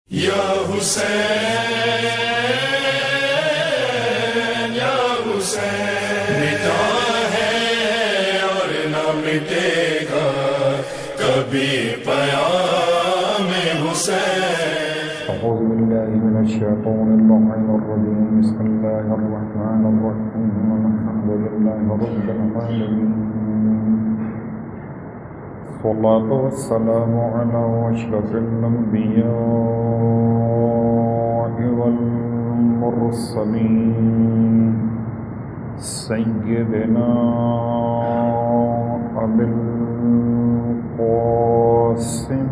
یا حسین یا حسین، مٹا ہے اور نہ مٹے گا کبھی پیام حسین۔ اعوذ باللہ من الشیطان اللعین الرجیم، بسم اللہ الرحمن الرحیم، الحمد للہ رب العالمین، الصلاة والسلام علی اشرف الانبیاء والمرسلین، سیدنا ابی القاسم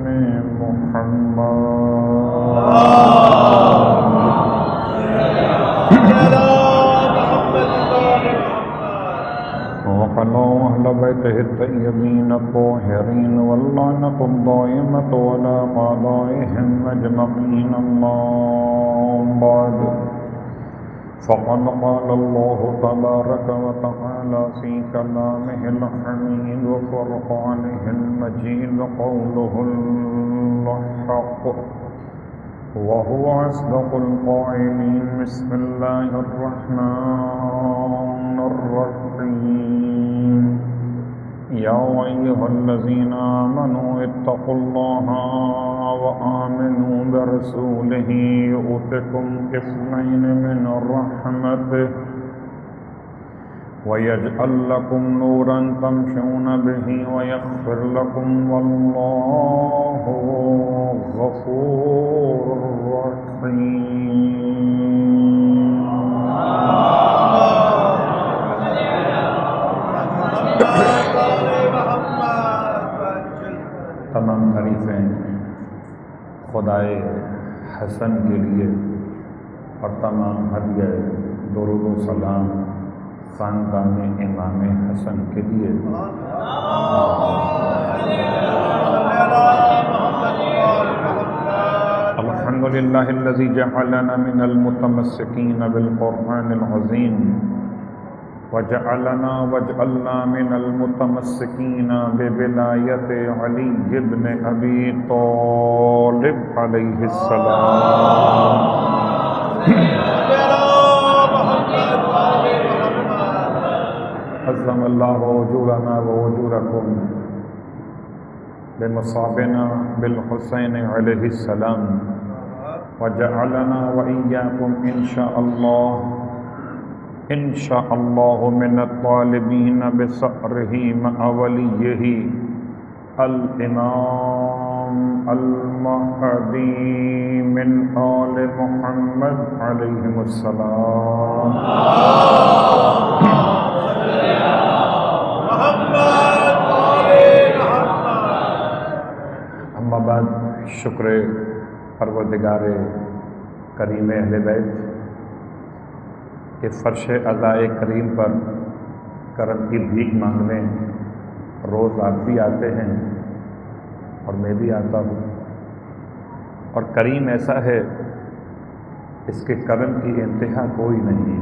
وعلى أهل بيته الطيبين الطاهرين واللعنة الدائمة على أعدائهم أجمعين، أما بعد، فقد قال الله تبارك وتعالى في كلامه الحميد وفرقانه المجيد قوله الحق وهو أصدق القائلين، بسم الله الرحمن الرحيم، يا أيها الذين آمنوا اتقوا الله وآمنوا برسوله يؤتكم كفلين من رحمته ويجعل لكم نورا تمشون به ويغفر لكم والله غفور رحيم۔ تمام تعریفیں خدائے حسن کے لیے اور تمام ہدیہ درود و سلام خاندان امام حسن کے لیے۔ الحمدللہ الذی جعلنا من المتمسکین بالقرآن العظیم وجعلنا من المتمسکین بولایت علی بن ابی طالب علیہ السلام۔ عظم اللہ اجورنا واجورکم بمصابنا بالحسین علیہ السلام، وجعلنا وإياكم إن شاء الله من الطالبين بثأره مع وليه الإمام المهدي من آل محمد عليهم السلام۔ اما بعد، شکر پروردگار کریم اہل بیت کہ فرش عزائے کریم پر کرم کی بھیک مانگنے روز آپ بھی آتے ہیں اور میں بھی آتا ہوں، اور کریم ایسا ہے اس کے کرم کی انتہا کوئی نہیں،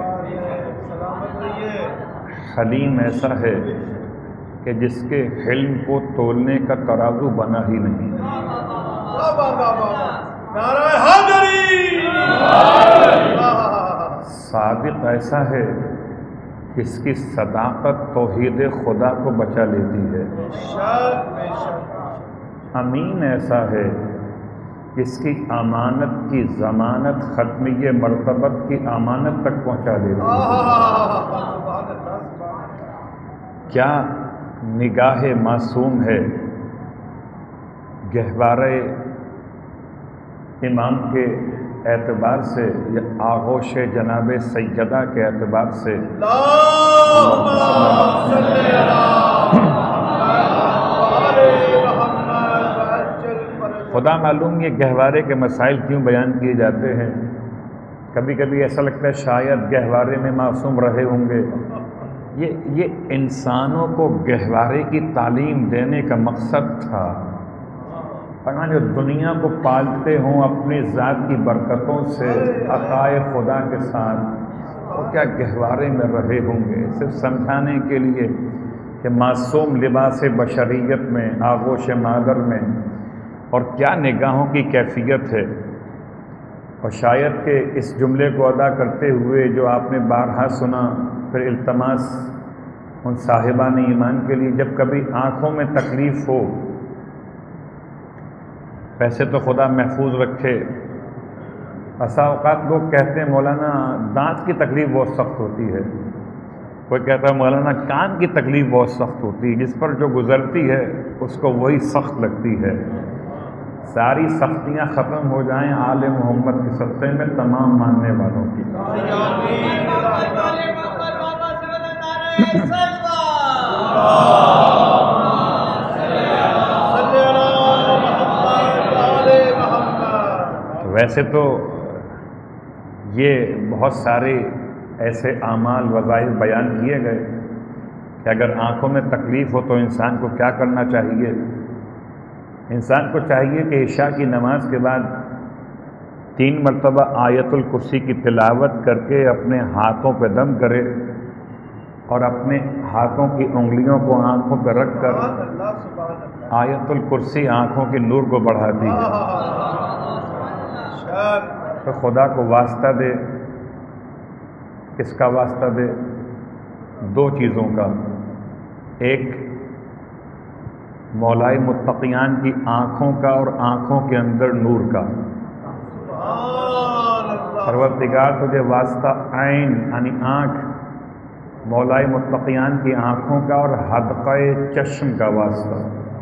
حلیم ایسا ہے کہ جس کے حلم کو تولنے کا ترازو بنا ہی نہیں، صادق ایسا ہے جس کی صداقت توحید خدا کو بچا لیتی ہے، امین ایسا ہے جس کی امانت کی ضمانت ختمیہ مرتبت کی امانت تک پہنچا دیتی ہے۔ کیا نگاہ معصوم ہے گہوارے امام کے اعتبار سے یا آغوش جناب سیدہ کے اعتبار سے؟ خدا معلوم یہ گہوارے کے مسائل کیوں بیان کیے جاتے ہیں، کبھی کبھی ایسا لگتا ہے شاید گہوارے میں معصوم رہے ہوں گے۔ یہ انسانوں کو گہوارے کی تعلیم دینے کا مقصد تھا، فرمایا جو دنیا کو پالتے ہوں اپنی ذات کی برکتوں سے عطائے خدا کے ساتھ، وہ کیا گہوارے میں رہے ہوں گے، صرف سمجھانے کے لیے کہ معصوم لباس بشریت میں، آغوش مادر میں اور کیا نگاہوں کی کیفیت ہے. اور شاید کہ اس جملے کو ادا کرتے ہوئے جو آپ نے بارہا سنا، پھر التماس ان صاحبان ایمان کے لیے، جب کبھی آنکھوں میں تکلیف ہو، ویسے تو خدا محفوظ رکھے، بسا اوقات لوگ کہتے ہیں مولانا دانت کی تکلیف بہت سخت ہوتی ہے، کوئی کہتا ہے مولانا کان کی تکلیف بہت سخت ہوتی ہے، جس پر جو گزرتی ہے اس کو وہی سخت لگتی ہے. ساری سختیاں ختم ہو جائیں آل محمد کے صدقے میں تمام ماننے والوں کی. ویسے تو یہ بہت سارے ایسے اعمال وظائف بیان کیے گئے کہ اگر آنکھوں میں تکلیف ہو تو انسان کو کیا کرنا چاہیے. انسان کو چاہیے کہ عشاء کی نماز کے بعد 3 مرتبہ آیت الکرسی کی تلاوت کر کے اپنے ہاتھوں پہ دم کرے اور اپنے ہاتھوں کی انگلیوں کو آنکھوں پہ رکھ کر آیت الکرسی آنکھوں کے نور کو بڑھاتی ہے. تو خدا کو واسطہ دے. کس کا واسطہ دے؟ 2 چیزوں کا. ایک مولائے متقیان کی آنکھوں کا اور آنکھوں کے اندر نور کا. پروردگار تجھے واسطہ عین یعنی آنکھ، مولائے متقیان کی آنکھوں کا اور حدقہ چشم کا واسطہ.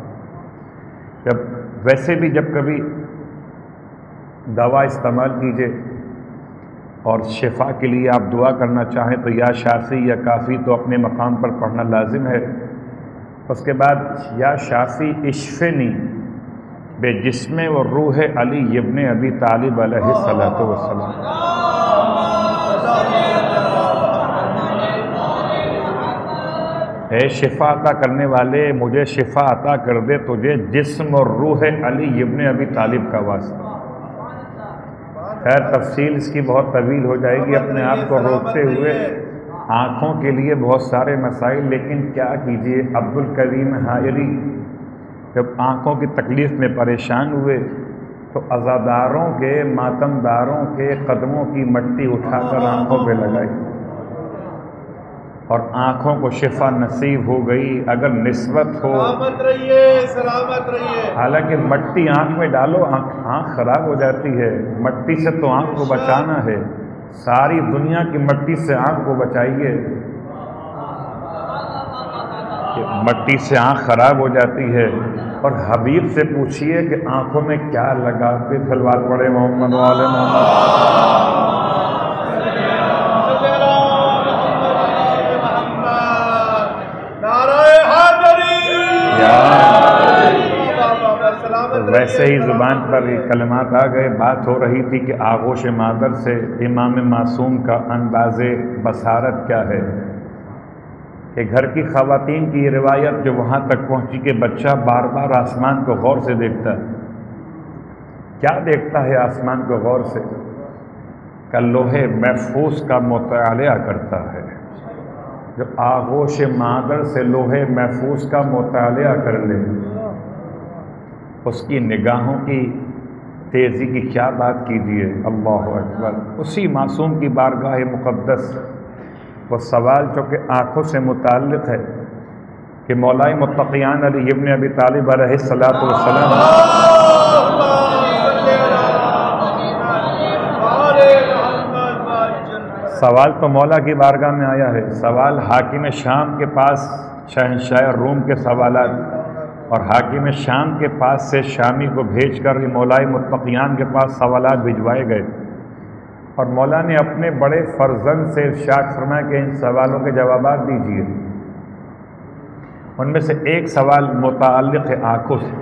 ویسے بھی جب کبھی دوا استعمال کیجئے اور شفا کے لیے آپ دعا کرنا چاہیں تو یا شافی یا کافی تو اپنے مقام پر پڑھنا لازم ہے. اس کے بعد یا شافی اشفنی بے جسم و روح علی ابن ابی طالب علیہ الصلوۃ والسلام. اے شفا عطا کرنے والے مجھے شفا عطا کر دے تجھے جسم اور روح علی ابن ابی طالب کا واسطہ. خیر تفصیل اس کی بہت طویل ہو جائے گی اپنے آپ کو روکتے ہوئے. آنکھوں کے لیے بہت سارے مسائل، لیکن کیا کیجیے عبد الکریم حائری جب آنکھوں کی تکلیف میں پریشان ہوئے تو عزاداروں کے ماتمداروں کے قدموں کی مٹی اٹھا کر آنکھوں پہ لگائی اور آنکھوں کو شفا نصیب ہو گئی. اگر نسبت ہو سلامت رہیے. حالانکہ مٹی آنکھ میں ڈالو آنکھ خراب ہو جاتی ہے. مٹی سے تو آنکھ کو بچانا ہے. ساری دنیا کی مٹی سے آنکھ کو بچائیے. مٹی سے آنکھ خراب ہو جاتی ہے. اور حبیب سے پوچھئے کہ آنکھوں میں کیا لگا کے سلوات پڑھے محمد وعلی محمد. ویسے ہی زبان پر یہ کلمات آ گئے. بات ہو رہی تھی کہ آغوش مادر سے امام معصوم کا انداز بصارت کیا ہے. کہ گھر کی خواتین کی یہ روایت جو وہاں تک پہنچی کہ بچہ بار بار آسمان کو غور سے دیکھتا ہے. کیا دیکھتا ہے آسمان کو غور سے؟ کہ لوح محفوظ کا مطالعہ کرتا ہے. جو آغوش مادر سے لوح محفوظ کا مطالعہ کر لے اس کی نگاہوں کی تیزی کی کیا بات کیجیے. اللہ اکبر. اسی معصوم کی بارگاہ مقدس وہ سوال جو کہ آنکھوں سے متعلق ہے کہ مولائے متقیان علی ابن ابی طالب علیہ الصلوۃ والسلام سوال تو مولا کی بارگاہ میں آیا ہے. سوال حاکم شام کے پاس شہنشاہ روم کے سوالات اور حاکم شام کے پاس سے شامی کو بھیج کر مولائے متقیان کے پاس سوالات بھجوائے گئے اور مولا نے اپنے بڑے فرزند سے ارشاد فرمایا کہ ان سوالوں کے جوابات دیجیے. ان میں سے ایک سوال متعلق ہے آنکھوں سے.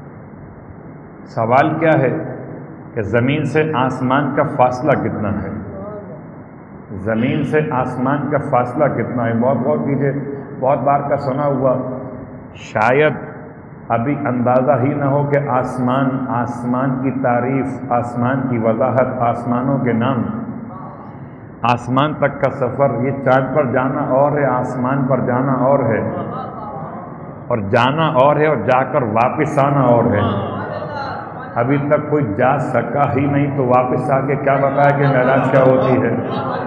سوال کیا ہے کہ زمین سے آسمان کا فاصلہ کتنا ہے. زمین سے آسمان کا فاصلہ کتنا ہے. بہت غور کیجیے. بہت بار کا سنا ہوا، شاید ابھی اندازہ ہی نہ ہو کہ آسمان کی تعریف، آسمان کی وضاحت، آسمانوں کے نام، آسمان تک کا سفر. یہ چاند پر جانا اور ہے، آسمان پر جانا اور ہے، اور جانا اور ہے اور جا کر واپس آنا اور ہے. ابھی تک کوئی جا سکا ہی نہیں تو واپس آ کے کیا بتایا کہ معراج کیا ہوتی ہے؟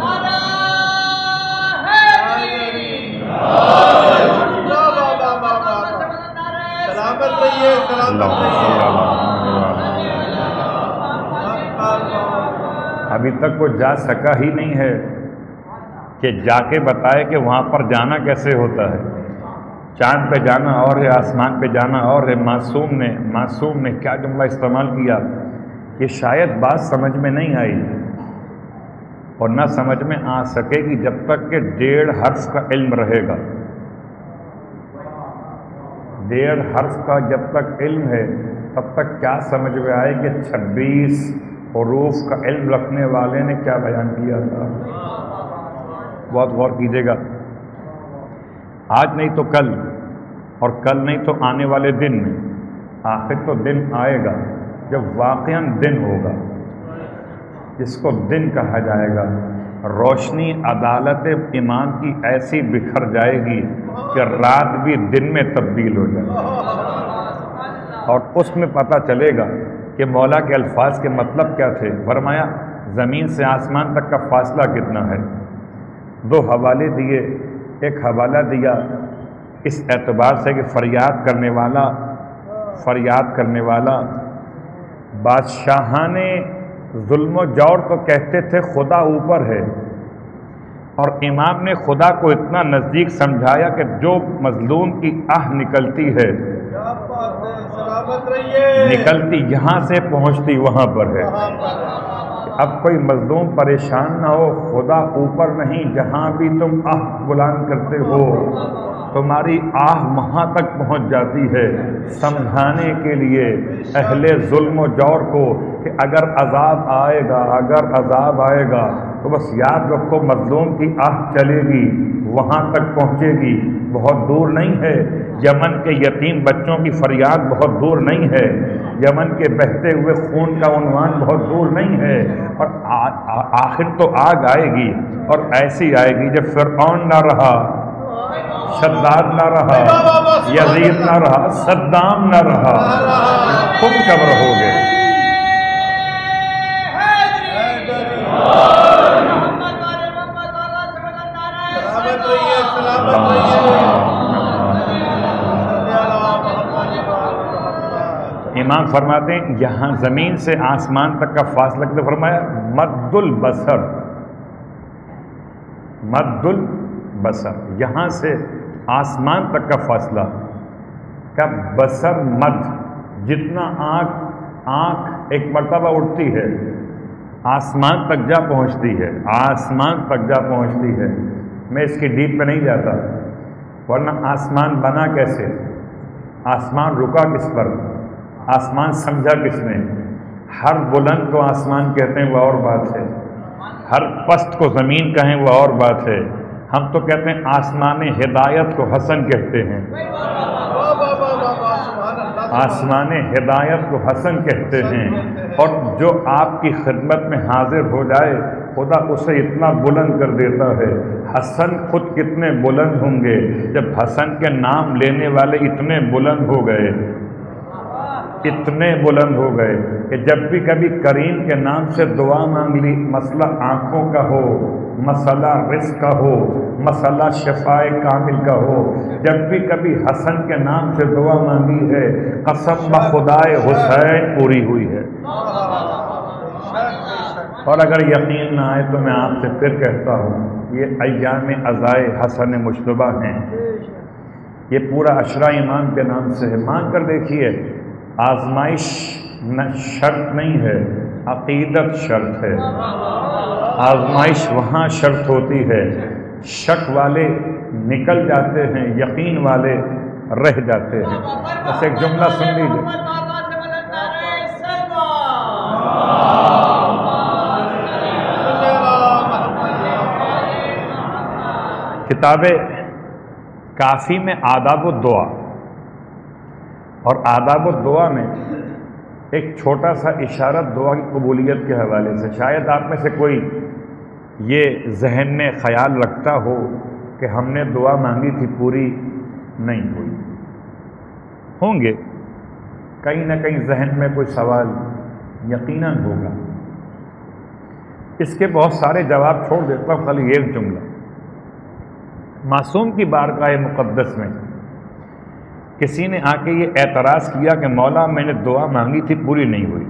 سلامت رہیے، سلامت رہیے۔ ابھی تک وہ جا سکا ہی نہیں ہے کہ جا کے بتائے کہ وہاں پر جانا کیسے ہوتا ہے۔ چاند پہ جانا اور ہے، آسمان پہ جانا اور ہے۔ معصوم نے کیا جملہ استعمال کیا، یہ شاید بات سمجھ میں نہیں آئی اور نہ سمجھ میں آ سکے گی جب تک کہ 1.5 حرف کا علم رہے گا۔ 1.5 حرف کا جب تک علم ہے تب تک کیا سمجھ میں آئے کہ 26 حروف کا علم رکھنے والے نے کیا بیان کیا تھا۔ بہت غور کیجیے گا، آج نہیں تو کل اور کل نہیں تو آنے والے دن میں، آخر تو دن آئے گا جب واقعاً دن ہوگا، جس کو دن کہا جائے گا۔ روشنی عدالت ایمان کی ایسی بکھر جائے گی کہ رات بھی دن میں تبدیل ہو جائے گی، اور اس میں پتہ چلے گا کہ مولا کے الفاظ کے مطلب کیا تھے۔ فرمایا زمین سے آسمان تک کا فاصلہ کتنا ہے؟ 2 حوالے دیے۔ ایک حوالہ دیا اس اعتبار سے کہ فریاد کرنے والا بادشاہان ظلم و جور تو کہتے تھے خدا اوپر ہے، اور امام نے خدا کو اتنا نزدیک سمجھایا کہ جو مظلوم کی آہ نکلتی ہے، کیا بات ہے، سلامت رہیے، نکلتی یہاں سے پہنچتی وہاں پر ہے۔ اب کوئی مظلوم پریشان نہ ہو، خدا اوپر نہیں، جہاں بھی تم آہ بلند کرتے ہو تمہاری آہ وہاں تک پہنچ جاتی ہے، سمجھانے کے لیے اہل ظلم و جور کو کہ اگر عذاب آئے گا تو بس یاد رکھو مظلوم کی آہ چلے گی، وہاں تک پہنچے گی، بہت دور نہیں ہے۔ یمن کے یتیم بچوں کی فریاد بہت دور نہیں ہے، یمن کے بہتے ہوئے خون کا عنوان بہت دور نہیں ہے، اور آخر تو آگ آئے گی، اور ایسی آئے گی جب فرعون نہ رہا، شداد نہ رہا، یزید نہ رہا، صدام نہ رہا، تم کب رہو گے؟ سلامت رہیے، سلامت رہیے۔ امام فرماتے ہیں یہاں زمین سے آسمان تک کا فاصلہ کتنا؟ فرمایا مد البصر، یہاں سے آسمان تک کا فاصلہ کا بصر مد، جتنا آنکھ ایک مرتبہ اٹھتی ہے آسمان تک جا پہنچتی ہے۔ میں اس کی ڈیپ پہ نہیں جاتا، ورنہ آسمان بنا کیسے، آسمان رکا کس پر، آسمان سمجھا کس نے؟ ہر بلند کو آسمان کہتے ہیں وہ اور بات ہے، ہر پست کو زمین کہیں وہ اور بات ہے۔ ہم تو کہتے ہیں آسمان ہدایت کو حسن کہتے ہیں، آسمان ہدایت کو حسن کہتے ہیں، اور جو آپ کی خدمت میں حاضر ہو جائے خدا اسے اتنا بلند کر دیتا ہے۔ حسن خود کتنے بلند ہوں گے جب حسن کے نام لینے والے اتنے بلند ہو گئے کہ جب بھی کبھی کریم کے نام سے دعا مانگ لی، مسئلہ آنکھوں کا ہو، مسئلہ رزق کا ہو، مسئلہ شفاء کامل کا ہو، جب بھی کبھی حسن کے نام سے دعا مانگی ہے، قسم بخدائے حسین پوری ہوئی ہے۔ اور اگر یقین نہ آئے تو میں آپ سے پھر کہتا ہوں، یہ ایام عزائے حسن مجتبیٰ ہیں، یہ پورا عشرہ ایمان کے نام سے ہے۔ مانگ کر دیکھیے، آزمائش شرط نہیں ہے، عقیدت شرط ہے۔ آزمائش وہاں شرط ہوتی ہے، شک والے نکل جاتے ہیں، یقین والے رہ جاتے ہیں۔ بس ایک جملہ سن لیجیے، کتاب کافی میں آداب الدعا، اور آداب الدعا میں ایک چھوٹا سا اشارہ دعا کی قبولیت کے حوالے سے، شاید آپ میں سے کوئی یہ ذہن میں خیال رکھتا ہو کہ ہم نے دعا مانگی تھی پوری نہیں ہوئی، ہوں گے کہیں نہ کہیں ذہن میں کوئی سوال یقیناً ہوگا. اس کے بہت سارے جواب چھوڑ دیتا ہوں، خالی ایک جملہ. معصوم کی بارگاہ مقدس میں کسی نے آ کے یہ اعتراض کیا کہ مولا میں نے دعا مانگی تھی پوری نہیں ہوئی.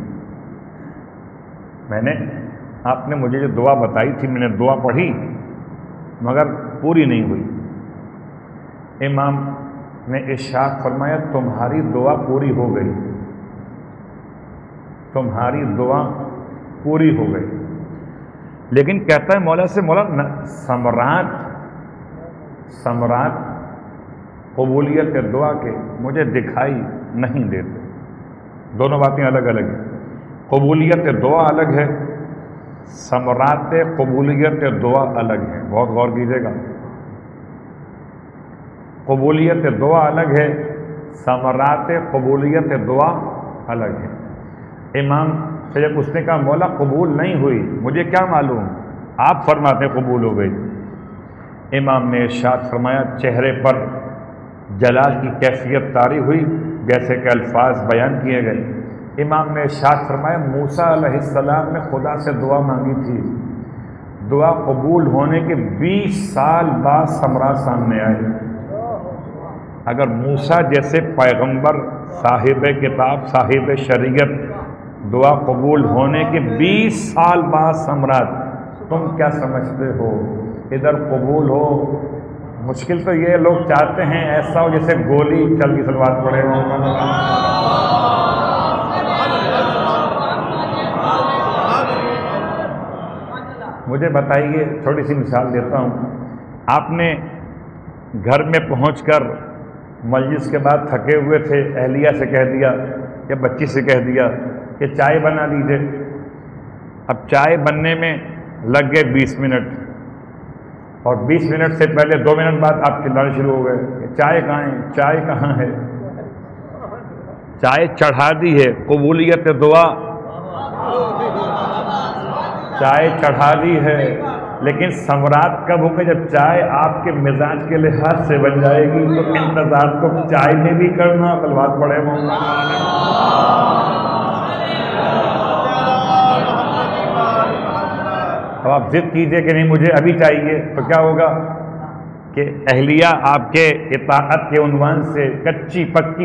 آپ نے مجھے جو دعا بتائی تھی میں نے دعا پڑھی مگر پوری نہیں ہوئی. امام نے ارشاد فرمایا تمہاری دعا پوری ہو گئی، تمہاری دعا پوری ہو گئی. لیکن کہتا ہے مولا سے، مولا ثمرات قبولیت دعا کے مجھے دکھائی نہیں دیتے. دونوں باتیں الگ الگ ہیں. قبولیت دعا الگ ہے، ثمرات قبولیت دعا الگ ہے. بہت غور کیجیے گا. قبولیت دعا الگ ہے، ثمرات قبولیت دعا الگ ہے. امام سے جب اس نے کہا مولا قبول نہیں ہوئی، مجھے کیا معلوم، آپ فرماتے قبول ہو گئی. امام نے ارشاد فرمایا چہرے پر جلال کی کیفیت طاری ہوئی جیسے کہ الفاظ بیان کیے گئے. امام نے ارشاد فرمایا موسیٰ علیہ السلام نے خدا سے دعا مانگی تھی، دعا قبول ہونے کے 20 سال بعد ثمرات سامنے آئے. اگر موسیٰ جیسے پیغمبر صاحب کتاب صاحب شریعت دعا قبول ہونے کے 20 سال بعد ثمرات، تم کیا سمجھتے ہو ادھر قبول ہو؟ مشکل تو یہ لوگ چاہتے ہیں ایسا ہو جیسے گولی چل کی سلوات پڑے ہو. مجھے بتائیے، تھوڑی سی مثال دیتا ہوں. آپ نے گھر میں پہنچ کر مجلس کے بعد تھکے ہوئے تھے، اہلیہ سے کہہ دیا یا بچی سے کہہ دیا کہ چائے بنا لیجیے. اب چائے بننے میں لگ گئے 20 منٹ، اور 20 منٹ سے پہلے 2 منٹ بعد آپ چلانے شروع ہو گئے کہ چائے کہاں ہے، چائے کہاں ہے. چائے چڑھا دی ہے، قبولیت دعا چائے چڑھا دی ہے، لیکن ثمرات کب ہوں گے؟ جب چائے آپ کے مزاج کے لحاظ سے بن جائے گی. تو انتظار تو چائے میں بھی کرنا. سلوات پڑھے اب آپ ضد کیجئے کہ نہیں مجھے ابھی چاہیے، تو کیا ہوگا کہ اہلیہ آپ کے اطاعت کے عنوان سے کچی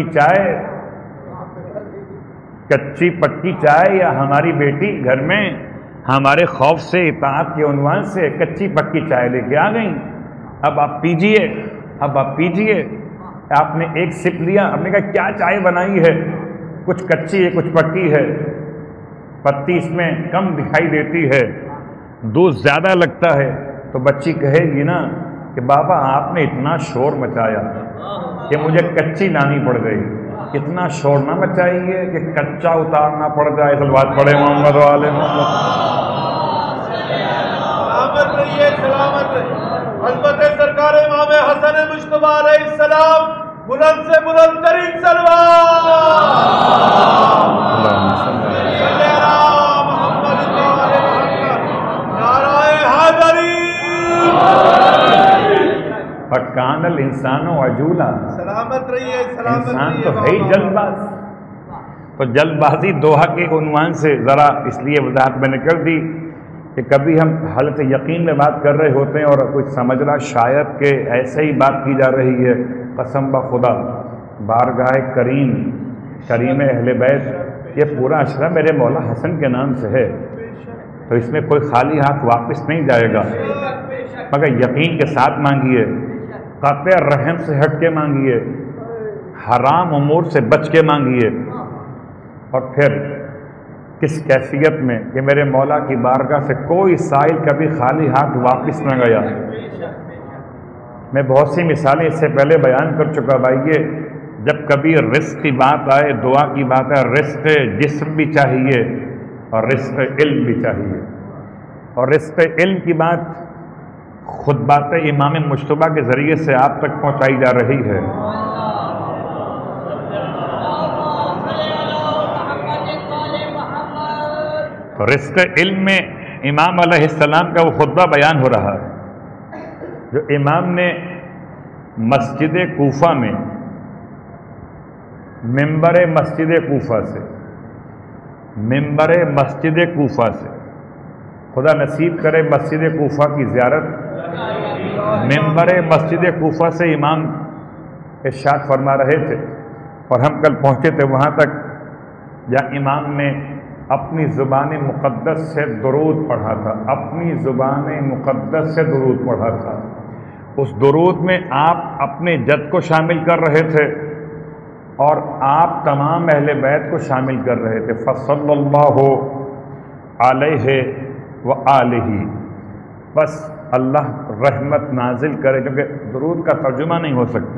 پکی چائے یا ہماری بیٹی گھر میں ہمارے خوف سے اطاعت کے عنوان سے کچی پکی چائے لے کے آ گئیں. اب آپ پیجئے. آپ نے ایک سپ لیا، آپ نے کہا کیا چائے بنائی ہے؟ کچھ کچی ہے کچھ پکی ہے، پتی اس میں کم دکھائی دیتی ہے، دودھ زیادہ لگتا ہے. تو بچی کہے گی نا کہ بابا آپ نے اتنا شور مچایا کہ مجھے کچی لانی پڑ گئی. اتنا شور نہ مچائیے کہ کچا اتارنا پڑ جائے. سلوات پڑھے محمد والے محمد. سلامت رہیے، سلامت رہیے. حضرت سرکار امام حسن مجتبی علیہ السلام بلند سے بلند ترین سلوات. صلی اللہ محمد نعرہ حیدری. فکان الانسان عجولا. سلامت رہیے، سلامت رہیے. انسان تو ہے ہی جلد باز. تو جلد بازی دوحہ کے عنوان سے ذرا اس لیے وضاحت میں نے کر دی کہ کبھی ہم حالت یقین میں بات کر رہے ہوتے ہیں اور کوئی سمجھ رہا شاید کہ ایسے ہی بات کی جا رہی ہے. قسم بخدا بارگاہ کریم اہل بیت یہ پورا اشرہ میرے مولا حسن کے نام سے ہے، تو اس میں کوئی خالی ہاتھ واپس نہیں جائے گا، مگر یقین کے ساتھ مانگیے، قاطع رحم سے ہٹ کے مانگیے، حرام امور سے بچ کے مانگیے. اور پھر کس کیفیت میں کہ میرے مولا کی بارگاہ سے کوئی سائل کبھی خالی ہاتھ واپس نہ گیا. میں بہت سی مثالیں اس سے پہلے بیان کر چکا. بھائیے جب کبھی رزق کی بات آئے، دعا کی بات ہے، رزق جسم بھی چاہیے اور رزق علم بھی چاہیے. اور رزق علم کی بات خطبات امام مجتبی کے ذریعے سے آپ تک پہنچائی جا رہی ہے. تو رزق علم میں امام علیہ السلام کا وہ خطبہ بیان ہو رہا ہے جو امام نے مسجد کوفہ میں منبر مسجد کوفہ سے، منبر مسجد کوفہ سے، خدا نصیب کرے مسجد کوفہ کی زیارت۔ منبر مسجد کوفہ سے امام ارشاد فرما رہے تھے، اور ہم کل پہنچے تھے وہاں تک جہاں امام نے اپنی زبان مقدس سے درود پڑھا تھا، اپنی زبان مقدس سے درود پڑھا تھا۔ اس درود میں آپ اپنے جد کو شامل کر رہے تھے اور آپ تمام اہل بیت کو شامل کر رہے تھے۔ فصلی اللہ علیہ وآلہ، بس اللہ رحمت نازل کرے، کیونکہ درود کا ترجمہ نہیں ہو سکتا،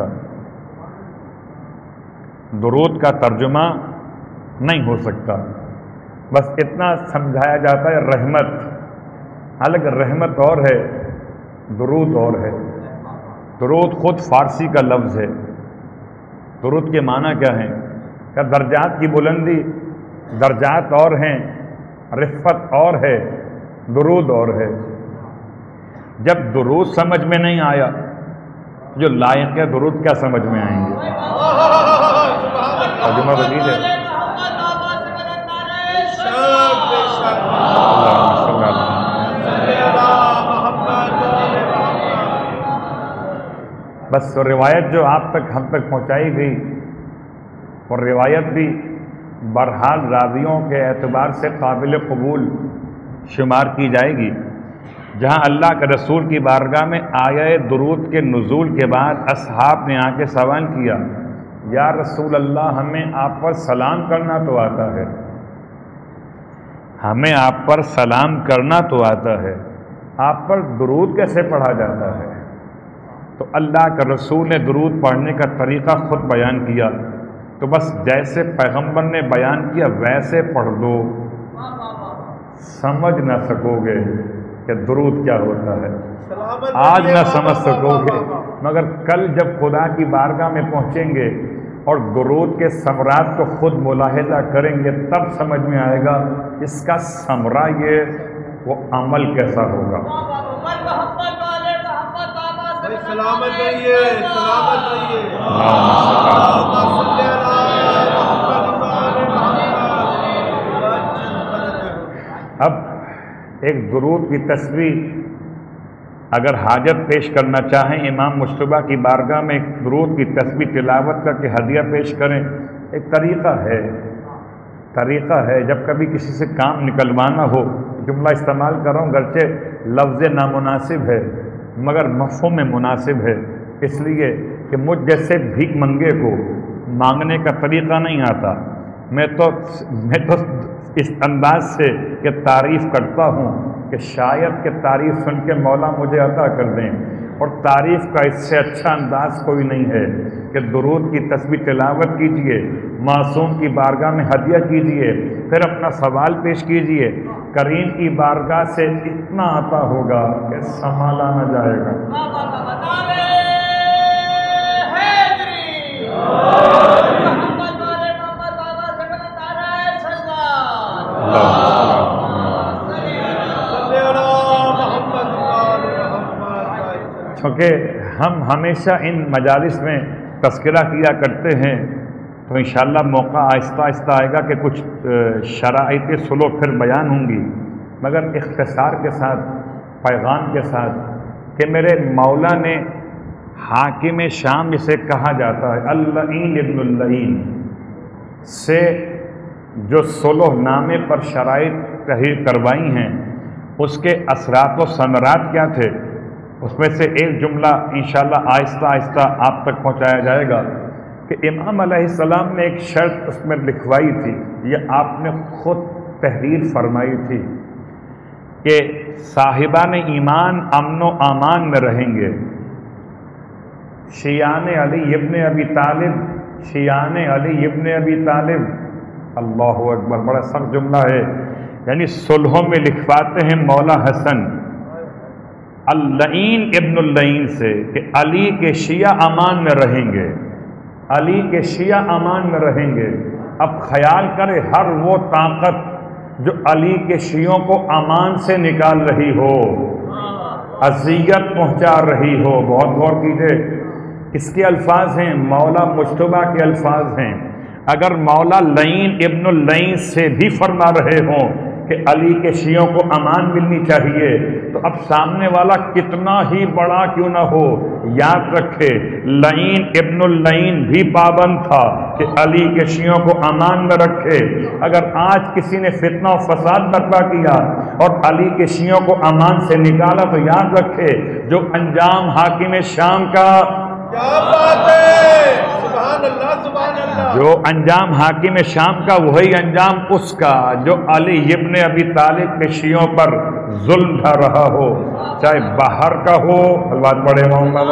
درود کا ترجمہ نہیں ہو سکتا، بس اتنا سمجھایا جاتا ہے رحمت، حالانکہ رحمت اور ہے، درود اور ہے۔ درود خود فارسی کا لفظ ہے۔ درود کے معنی کیا ہیں؟ کہ درجات کی بلندی، درجات اور ہیں، رفت اور ہے، درود اور ہے۔ جب درود سمجھ میں نہیں آیا، جو لائق ہے درود کیا سمجھ میں آئیں گے؟ ترجمہ وزید ہے۔ بس روایت جو آپ تک ہم تک پہنچائی گئی، اور روایت بھی بہرحال راویوں کے اعتبار سے قابل قبول شمار کی جائے گی، جہاں اللہ کے رسول کی بارگاہ میں آیہ درود کے نزول کے بعد اصحاب نے آ کے سوال کیا، یا رسول اللہ ہمیں آپ پر سلام کرنا تو آتا ہے، ہمیں آپ پر سلام کرنا تو آتا ہے، آپ پر درود کیسے پڑھا جاتا ہے؟ تو اللہ کا رسول نے درود پڑھنے کا طریقہ خود بیان کیا، تو بس جیسے پیغمبر نے بیان کیا ویسے پڑھ دو، سمجھ نہ سکو گے کہ درود کیا ہوتا ہے، آج نہ سمجھ سکو گے، مگر کل جب خدا کی بارگاہ میں پہنچیں گے اور درود کے ثمرات کو خود ملاحظہ کریں گے، تب سمجھ میں آئے گا اس کا ثمرہ یہ وہ عمل کیسا ہوگا۔ سلامت رہیے، سلامت رہیے۔ اب ایک درود کی تصویر اگر حاجت پیش کرنا چاہیں، امام مجتبیٰ کی بارگاہ میں ایک درود کی تصویر تلاوت کر کے ہدیہ پیش کریں، ایک طریقہ ہے، طریقہ ہے۔ جب کبھی کسی سے کام نکلوانا ہو، جملہ استعمال کر رہا ہوں گرچہ لفظ نامناسب ہے مگر مفہوم میں مناسب ہے، اس لیے کہ مجھ جیسے بھیک منگے کو مانگنے کا طریقہ نہیں آتا، میں تو اس انداز سے کہ تعریف کرتا ہوں کہ شاید کہ تعریف سن کے مولا مجھے عطا کر دیں، اور تعریف کا اس سے اچھا انداز کوئی نہیں ہے کہ درود کی تسبیح تلاوت کیجئے، معصوم کی بارگاہ میں ہدیہ کیجئے، پھر اپنا سوال پیش کیجئے، کریم کی بارگاہ سے اتنا عطا ہوگا کہ سنبھالا نہ جائے گا۔ چونکہ ہم ہمیشہ ان مجالس میں تذکرہ کیا کرتے ہیں، تو انشاءاللہ موقع آہستہ آہستہ آئے گا کہ کچھ شرائط سلوک پھر بیان ہوں گی، مگر اختصار کے ساتھ، پیغام کے ساتھ کہ میرے مولا نے حاکم شام جسے کہا جاتا ہے اللعین ابن اللعین سے جو صلح نامے پر شرائط تحریر کروائی ہیں، اس کے اثرات و ثمرات کیا تھے، اس میں سے ایک جملہ انشاءاللہ آہستہ آہستہ آپ تک پہنچایا جائے گا کہ امام علیہ السلام نے ایک شرط اس میں لکھوائی تھی، یہ آپ نے خود تحریر فرمائی تھی کہ صاحبان ایمان امن و امان میں رہیں گے، شیعان علی ابن ابی طالب، شیعان علی ابن ابی طالب، اللہ اکبر، بڑا سخت جملہ ہے، یعنی صلحوں میں لکھواتے ہیں مولا حسن اللعین ابن اللعین سے کہ علی کے شیعہ امان میں رہیں گے، علی کے شیعہ امان میں رہیں گے۔ اب خیال کرے ہر وہ طاقت جو علی کے شیعوں کو امان سے نکال رہی ہو، اذیت پہنچا رہی ہو، بہت غور کیجئے، کس کے الفاظ ہیں؟ مولا مجتبیٰ کے الفاظ ہیں۔ اگر مولا لعین ابن اللعین سے بھی فرما رہے ہوں کہ علی کے شیعوں کو امان ملنی چاہیے، تو اب سامنے والا کتنا ہی بڑا کیوں نہ ہو، یاد رکھے لعین ابن اللعین بھی پابند تھا کہ علی کے شیعوں کو امان میں رکھے۔ اگر آج کسی نے فتنہ و فساد برپا کیا اور علی کے شیعوں کو امان سے نکالا، تو یاد رکھے جو انجام حاکم شام کا، کیا بات ہے، سبحان اللہ سبحان اللہ، جو انجام حاکم شام کا وہی انجام اس کا جو علی ابن ابی طالب کے شیعوں پر ظلم ڈھا رہا ہو، چاہے باہر کا ہو۔ اللہ پڑھے محمد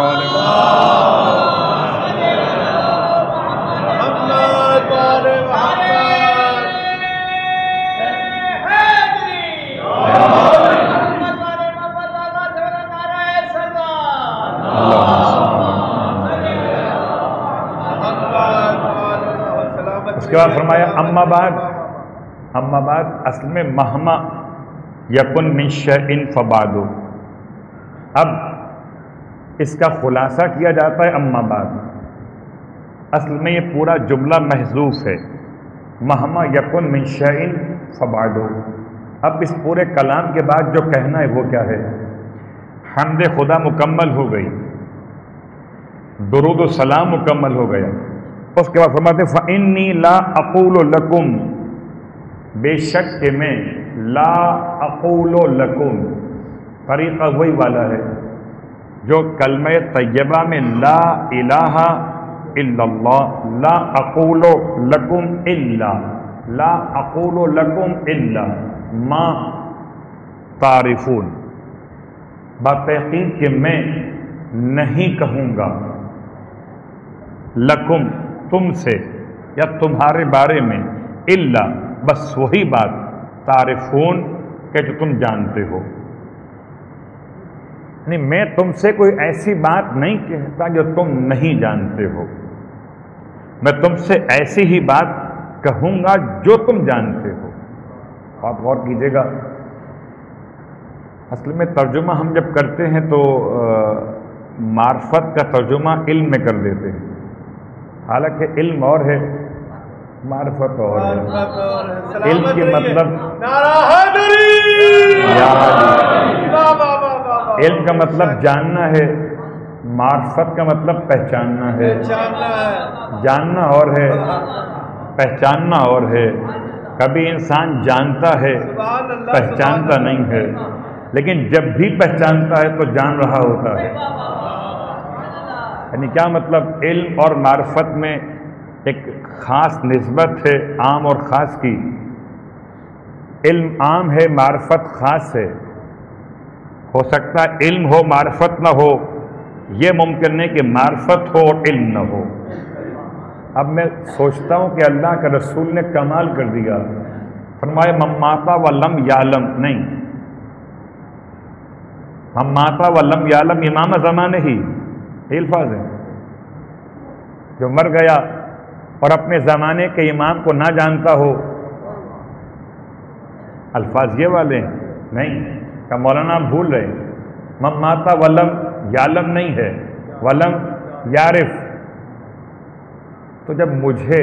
اس کے بعد فرمایا اما بعد اصل میں مہما یکن من شیء فبعد، اب اس کا خلاصہ کیا جاتا ہے اما بعد، اصل میں یہ پورا جملہ محذوف ہے، مہما یکن من شیء فبعد۔ اب اس پورے کلام کے بعد جو کہنا ہے وہ کیا ہے؟ حمد خدا مکمل ہو گئی، درود و سلام مکمل ہو گیا، اس کے بعد فرماتے فَإِنِّي لَا أَقُولُ لَكُمْ، بے شک کہ میں لا اقول لکم، طریقہ وہی والا ہے جو کلمہ طیبہ میں لا الہ الا اللہ، لا اقول لکم الا، لا اقول لکم الا ما تعرفون، بتحقیق کہ میں نہیں کہوں گا لکم تم سے یا تمہارے بارے میں الا بس وہی بات تعرفون کہ جو تم جانتے ہو، یعنی میں تم سے کوئی ایسی بات نہیں کہتا جو تم نہیں جانتے ہو، میں تم سے ایسی ہی بات کہوں گا جو تم جانتے ہو۔ آپ غور کیجیے گا، اصل میں ترجمہ ہم جب کرتے ہیں تو معرفت کا ترجمہ علم میں کر دیتے ہیں، حالانکہ علم اور ہے معرفت اور ہے۔ علم کے مطلب علم کا مطلب جاننا ہے، معرفت کا مطلب پہچاننا ہے، جاننا اور ہے پہچاننا اور ہے۔ کبھی انسان جانتا ہے پہچانتا نہیں ہے، لیکن جب بھی پہچانتا ہے تو جان رہا ہوتا ہے۔ یعنی کیا مطلب؟ علم اور معرفت میں ایک خاص نسبت ہے، عام اور خاص کی۔ علم عام ہے، معرفت خاص ہے۔ ہو سکتا ہے علم ہو معرفت نہ ہو، یہ ممکن نہیں کہ معرفت ہو اور علم نہ ہو۔ اب میں سوچتا ہوں کہ اللہ کے رسول نے کمال کر دیا، فرمایا من مات ولم یعلم، نہیں، من مات ولم یعلم امام زمانے ہی، یہ الفاظ ہیں۔ جو مر گیا اور اپنے زمانے کے امام کو نہ جانتا ہو، الفاظ یہ والے ہیں، نہیں کہ مولانا بھول رہے، من مات ولم یعلم نہیں ہے، ولم یعرف۔ تو جب مجھے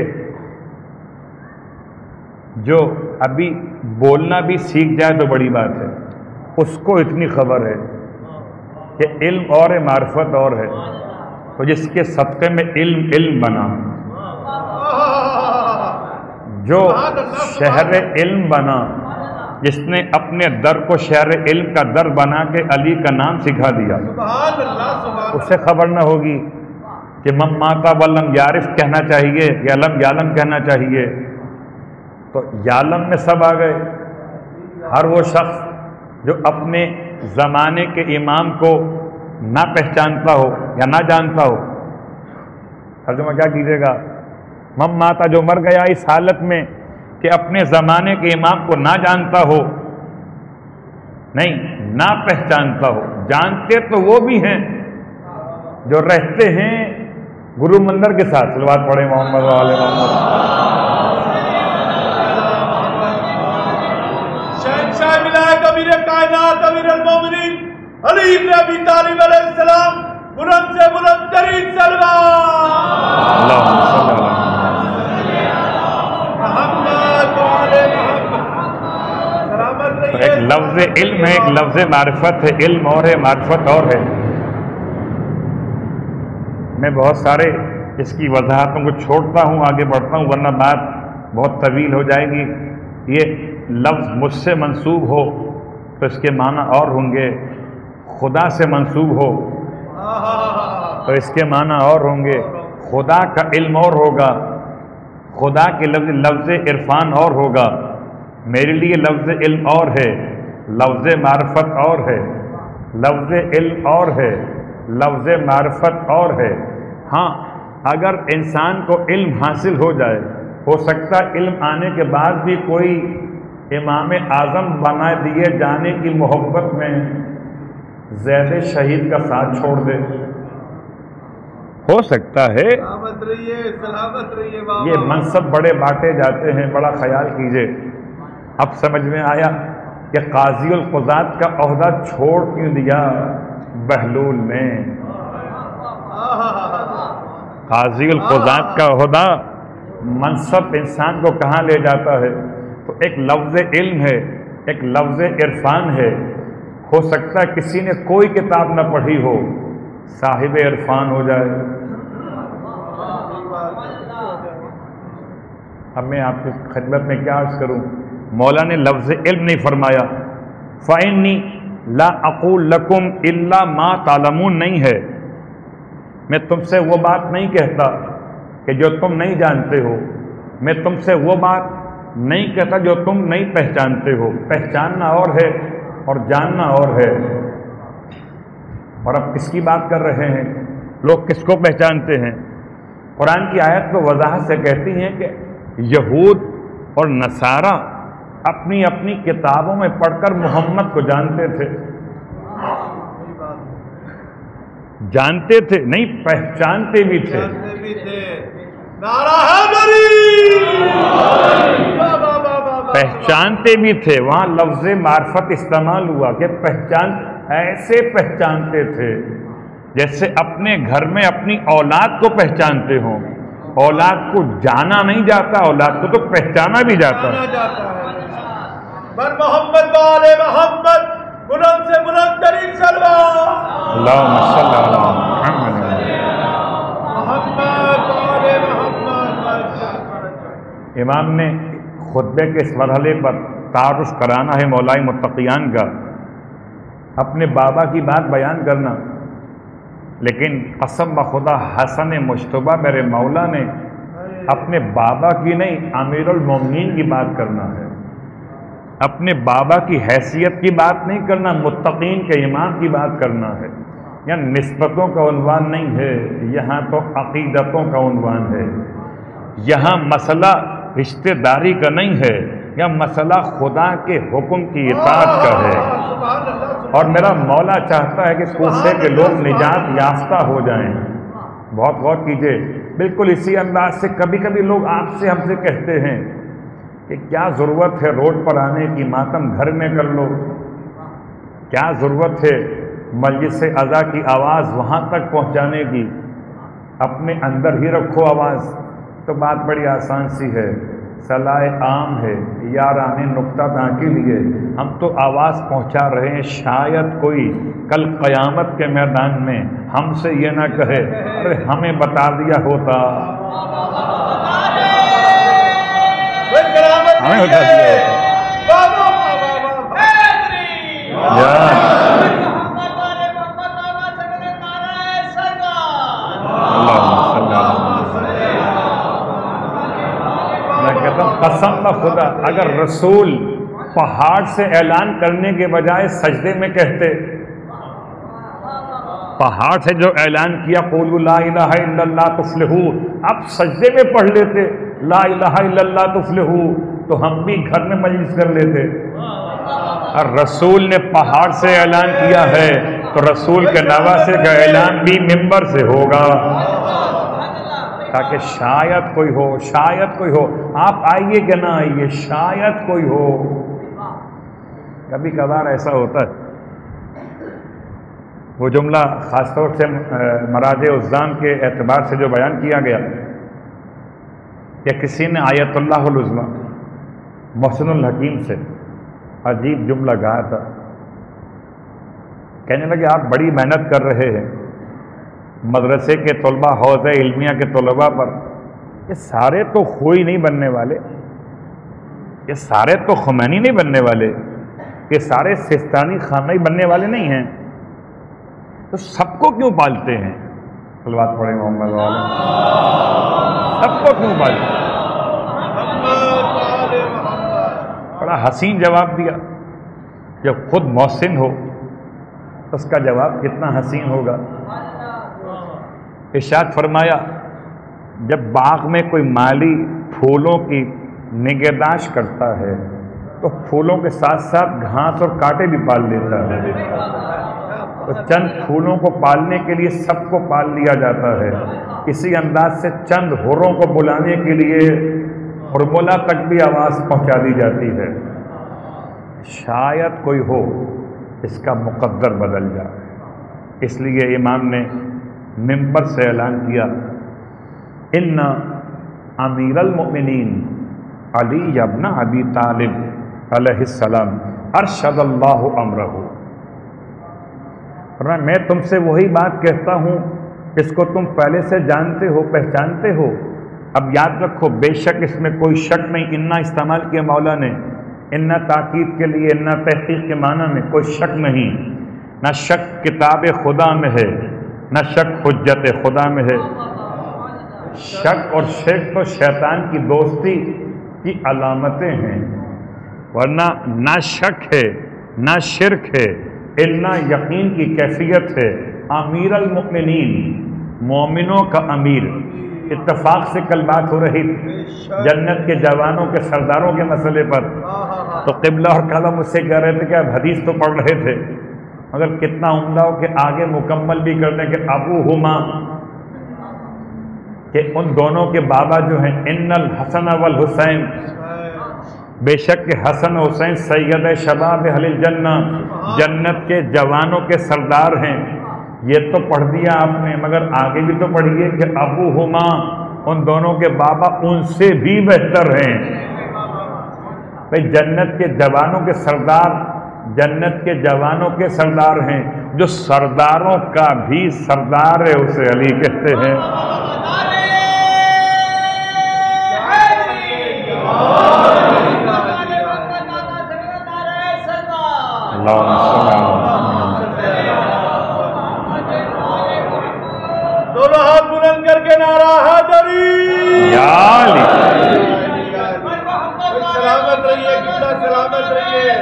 جو ابھی بولنا بھی سیکھ جائے تو بڑی بات ہے، اس کو اتنی خبر ہے کہ علم اور ہے معرفت اور ہے، تو جس کے صدقے میں علم بنا، جو شہر علم بنا، جس نے اپنے در کو شہر علم کا در بنا کے علی کا نام سکھا دیا، اسے خبر نہ ہوگی کہ من مات ولم یعرف کہنا چاہیے یا لم یعلم کہنا چاہیے؟ تو یعلم میں سب آ گئے۔ ہر وہ شخص جو اپنے زمانے کے امام کو نہ پہچانتا ہو یا نہ جانتا ہو، ترجمہ کیا کیجیے گا؟ من ماتا، جو مر گیا اس حالت میں کہ اپنے زمانے کے امام کو نہ جانتا ہو، نہیں نہ پہچانتا ہو، جانتے تو وہ بھی ہیں جو رہتے ہیں گرو مندر کے ساتھ، صلوات پڑھیں محمد وعلی محمد۔ شہنشاہ ملائک امیر کائنات امیر المومنین علی بن ابی طالب علیہ السلام، بلند سے بلند ترین سلوات۔ اللہم صلی اللہ علیہ وسلم۔ لفظ علم ہے، ایک لفظ معرفت ہے، علم اور ہے، معرفت اور ہے۔ میں بہت سارے اس کی وضاحتوں کو چھوڑتا ہوں، آگے بڑھتا ہوں ورنہ بات بہت طویل ہو جائے گی۔ یہ لفظ مجھ سے منسوب ہو تو اس کے معنی اور ہوں گے، خدا سے منسوب ہو تو اس کے معنی اور ہوں گے، خدا کا علم اور ہوگا، خدا کے لفظ عرفان اور ہوگا۔ میرے لیے لفظ علم اور ہے، لفظ معرفت اور ہے، لفظ علم اور ہے، لفظ معرفت اور ہے۔ ہاں اگر انسان کو علم حاصل ہو جائے، ہو سکتا ہے علم آنے کے بعد بھی کوئی امام اعظم بنا دیے جانے کی محبت میں زید شہید کا ساتھ چھوڑ دے، ہو سکتا ہے۔ سلامت رہیے یہ منصب بڑے بانٹے جاتے ہیں، بڑا خیال کیجئے۔ اب سمجھ میں آیا کہ قاضی القضات کا عہدہ چھوڑ کیوں دیا بہلول نے؟ قاضی القضات کا عہدہ منصب انسان کو کہاں لے جاتا ہے؟ تو ایک لفظ علم ہے، ایک لفظ عرفان ہے۔ ہو سکتا ہے کسی نے کوئی کتاب نہ پڑھی ہو، صاحب عرفان ہو جائے۔ اب میں آپ کی خدمت میں کیا عرض کروں؟ مولا نے لفظ علم نہیں فرمایا، فَإِنِّي لَا أَقُولُ لَكُمْ إِلَّا مَا تَعْلَمُونَ نہیں ہے، میں تم سے وہ بات نہیں کہتا کہ جو تم نہیں جانتے ہو، میں تم سے وہ بات نہیں کہتا جو تم نہیں پہچانتے ہو۔ پہچاننا اور ہے اور جاننا اور ہے۔ اور اب کس کی بات کر رہے ہیں؟ لوگ کس کو پہچانتے ہیں؟ قرآن کی آیت تو وضاحت سے کہتی ہیں کہ یہود اور نصارہ اپنی اپنی کتابوں میں پڑھ کر محمد کو جانتے تھے، جانتے تھے نہیں پہچانتے بھی تھے۔ نعرہ حیدری! پہچانتے بھی تھے، وہاں لفظ معرفت استعمال ہوا کہ ایسے پہچانتے تھے جیسے اپنے گھر میں اپنی اولاد کو پہچانتے ہوں۔ اولاد کو جانا نہیں جاتا، اولاد کو تو پہچانا بھی جاتا ہے۔ بر محمد والے محمد، بلند سے بلند ترین صلوات، اللہم صلی علی محمد۔ محمد والے محمد۔ امام نے خطبے کے اس مرحلے پر تعارف کرانا ہے مولائے متقیان کا، اپنے بابا کی بات بیان کرنا، لیکن قسم بخدا حسن مجتبیٰ میرے مولا نے اپنے بابا کی نہیں امیر المومنین کی بات کرنا ہے، اپنے بابا کی حیثیت کی بات نہیں کرنا، متقین کے امام کی بات کرنا ہے۔ یہاں نسبتوں کا عنوان نہیں ہے، یہاں تو عقیدتوں کا عنوان ہے۔ یہاں مسئلہ رشتہ داری کا نہیں ہے، یہاں مسئلہ خدا کے حکم کی اطاعت کا ہے۔ اور میرا مولا چاہتا ہے کہ کوفے کے لوگ نجات یافتہ ہو جائیں۔ بہت غور کیجئے، بالکل اسی انداز سے کبھی کبھی لوگ آپ سے ہم سے کہتے ہیں کہ کیا ضرورت ہے روڈ پر آنے کی، ماتم گھر میں کر لو، کیا ضرورت ہے مجلس عزا کی آواز وہاں تک پہنچانے کی، اپنے اندر ہی رکھو آواز۔ تو بات بڑی آسان سی ہے، صلاح عام ہے، یارانہ نکتہ داں کے لیے ہم تو آواز پہنچا رہے ہیں، شاید کوئی کل قیامت کے میدان میں ہم سے یہ نہ کہے ارے ہمیں بتا دیا ہوتا، ہمیں بتا دیا ہوتا۔ میں کہتا ہوں قسم بخدا اگر رسول پہاڑ سے اعلان کرنے کے بجائے سجدے میں کہتے، پہاڑ سے جو اعلان کیا قولوا لا الہ الا اللہ تفلحوا، اب سجدے میں پڑھ لیتے لا الہ الا اللہ تفلحوا تو ہم بھی گھر میں مجلس کر لیتے۔ اور رسول نے پہاڑ سے اعلان کیا ہے تو رسول کے نواسے کا اعلان بھی منبر سے ہوگا، تاکہ شاید کوئی ہو، شاید کوئی ہو، آپ آئیے کہ نہ آئیے، شاید کوئی ہو۔ کبھی کبھار ایسا ہوتا ہے، وہ جملہ خاص طور سے مراجع الزام کے اعتبار سے جو بیان کیا گیا کہ کسی نے آیت اللہ العظمیٰ محسن الحکیم سے عجیب جملہ کہا تھا. کہنے لگے آپ بڑی محنت کر رہے ہیں مدرسے کے طلباء، حوزہ علمیہ کے طلباء پر، یہ سارے تو خوئی نہیں بننے والے، یہ سارے تو خمینی نہیں بننے والے، یہ سارے سستانی خانہ بننے والے نہیں ہیں، تو سب کو کیوں پالتے ہیں؟ صلوات پڑھیں محمد والے. سب کو کیوں پالتے ہیں؟ بڑا حسین جواب دیا. جب خود محسن ہو تو اس کا جواب کتنا حسین ہوگا. ارشاد فرمایا جب باغ میں کوئی مالی پھولوں کی نگہداشت کرتا ہے تو پھولوں کے ساتھ ساتھ گھاس اور کانٹے بھی پال لیتا ہے. تو چند پھولوں کو پالنے کے لیے سب کو پال لیا جاتا ہے. اسی انداز سے چند حوروں کو بلانے کے لیے حرملہ تک بھی آواز پہنچا دی جاتی ہے. شاید کوئی ہو اس کا مقدر بدل جائے. اس لیے امام نے ممبر سے اعلان کیا ان امیر المؤمنین علی ابن ابی طالب علیہ السلام ارشد اللہ امرہ. میں تم سے وہی بات کہتا ہوں جس کو تم پہلے سے جانتے ہو، پہچانتے ہو. اب یاد رکھو بے شک اس میں کوئی شک نہیں. انا استعمال کیا مولا نے، انا تاکید کے لیے، انا تحقیق کے معنی میں کوئی شک نہیں. نہ شک کتاب خدا میں ہے، نہ شک حجت خدا میں ہے. شک اور شرک تو شیطان کی دوستی کی علامتیں ہیں، ورنہ نہ شک ہے نہ شرک ہے، الا یقین کی کیفیت ہے. امیر المؤمنین، مومنوں کا امیر. اتفاق سے کل بات ہو رہی تھی جنت کے جوانوں کے سرداروں کے مسئلے پر، تو قبلہ اور کعبہ مجھ سے کہہ رہے تھے کہ آپ حدیث تو پڑھ رہے تھے مگر کتنا عمدہ ہو کہ آگے مکمل بھی کر دیں کہ ابوہما، کہ ان دونوں کے بابا جو ہیں ان الحسن والحسین، بے شک کہ حسن حسین سید شباب اہل الجنہ، جنت کے جوانوں کے سردار ہیں. یہ تو پڑھ دیا آپ نے، مگر آگے بھی تو پڑھیے کہ ابوہما، ان دونوں کے بابا ان سے بھی بہتر ہیں. بھئی جنت کے جوانوں کے سردار جنت کے جوانوں کے سردار ہیں، جو سرداروں کا بھی سردار ہے اسے علی کہتے ہیں. دونوں ہاتھ بلند کر کے نعرہ حیدری. یا علی سلامت رہیے، کتنا سلامت رہیے.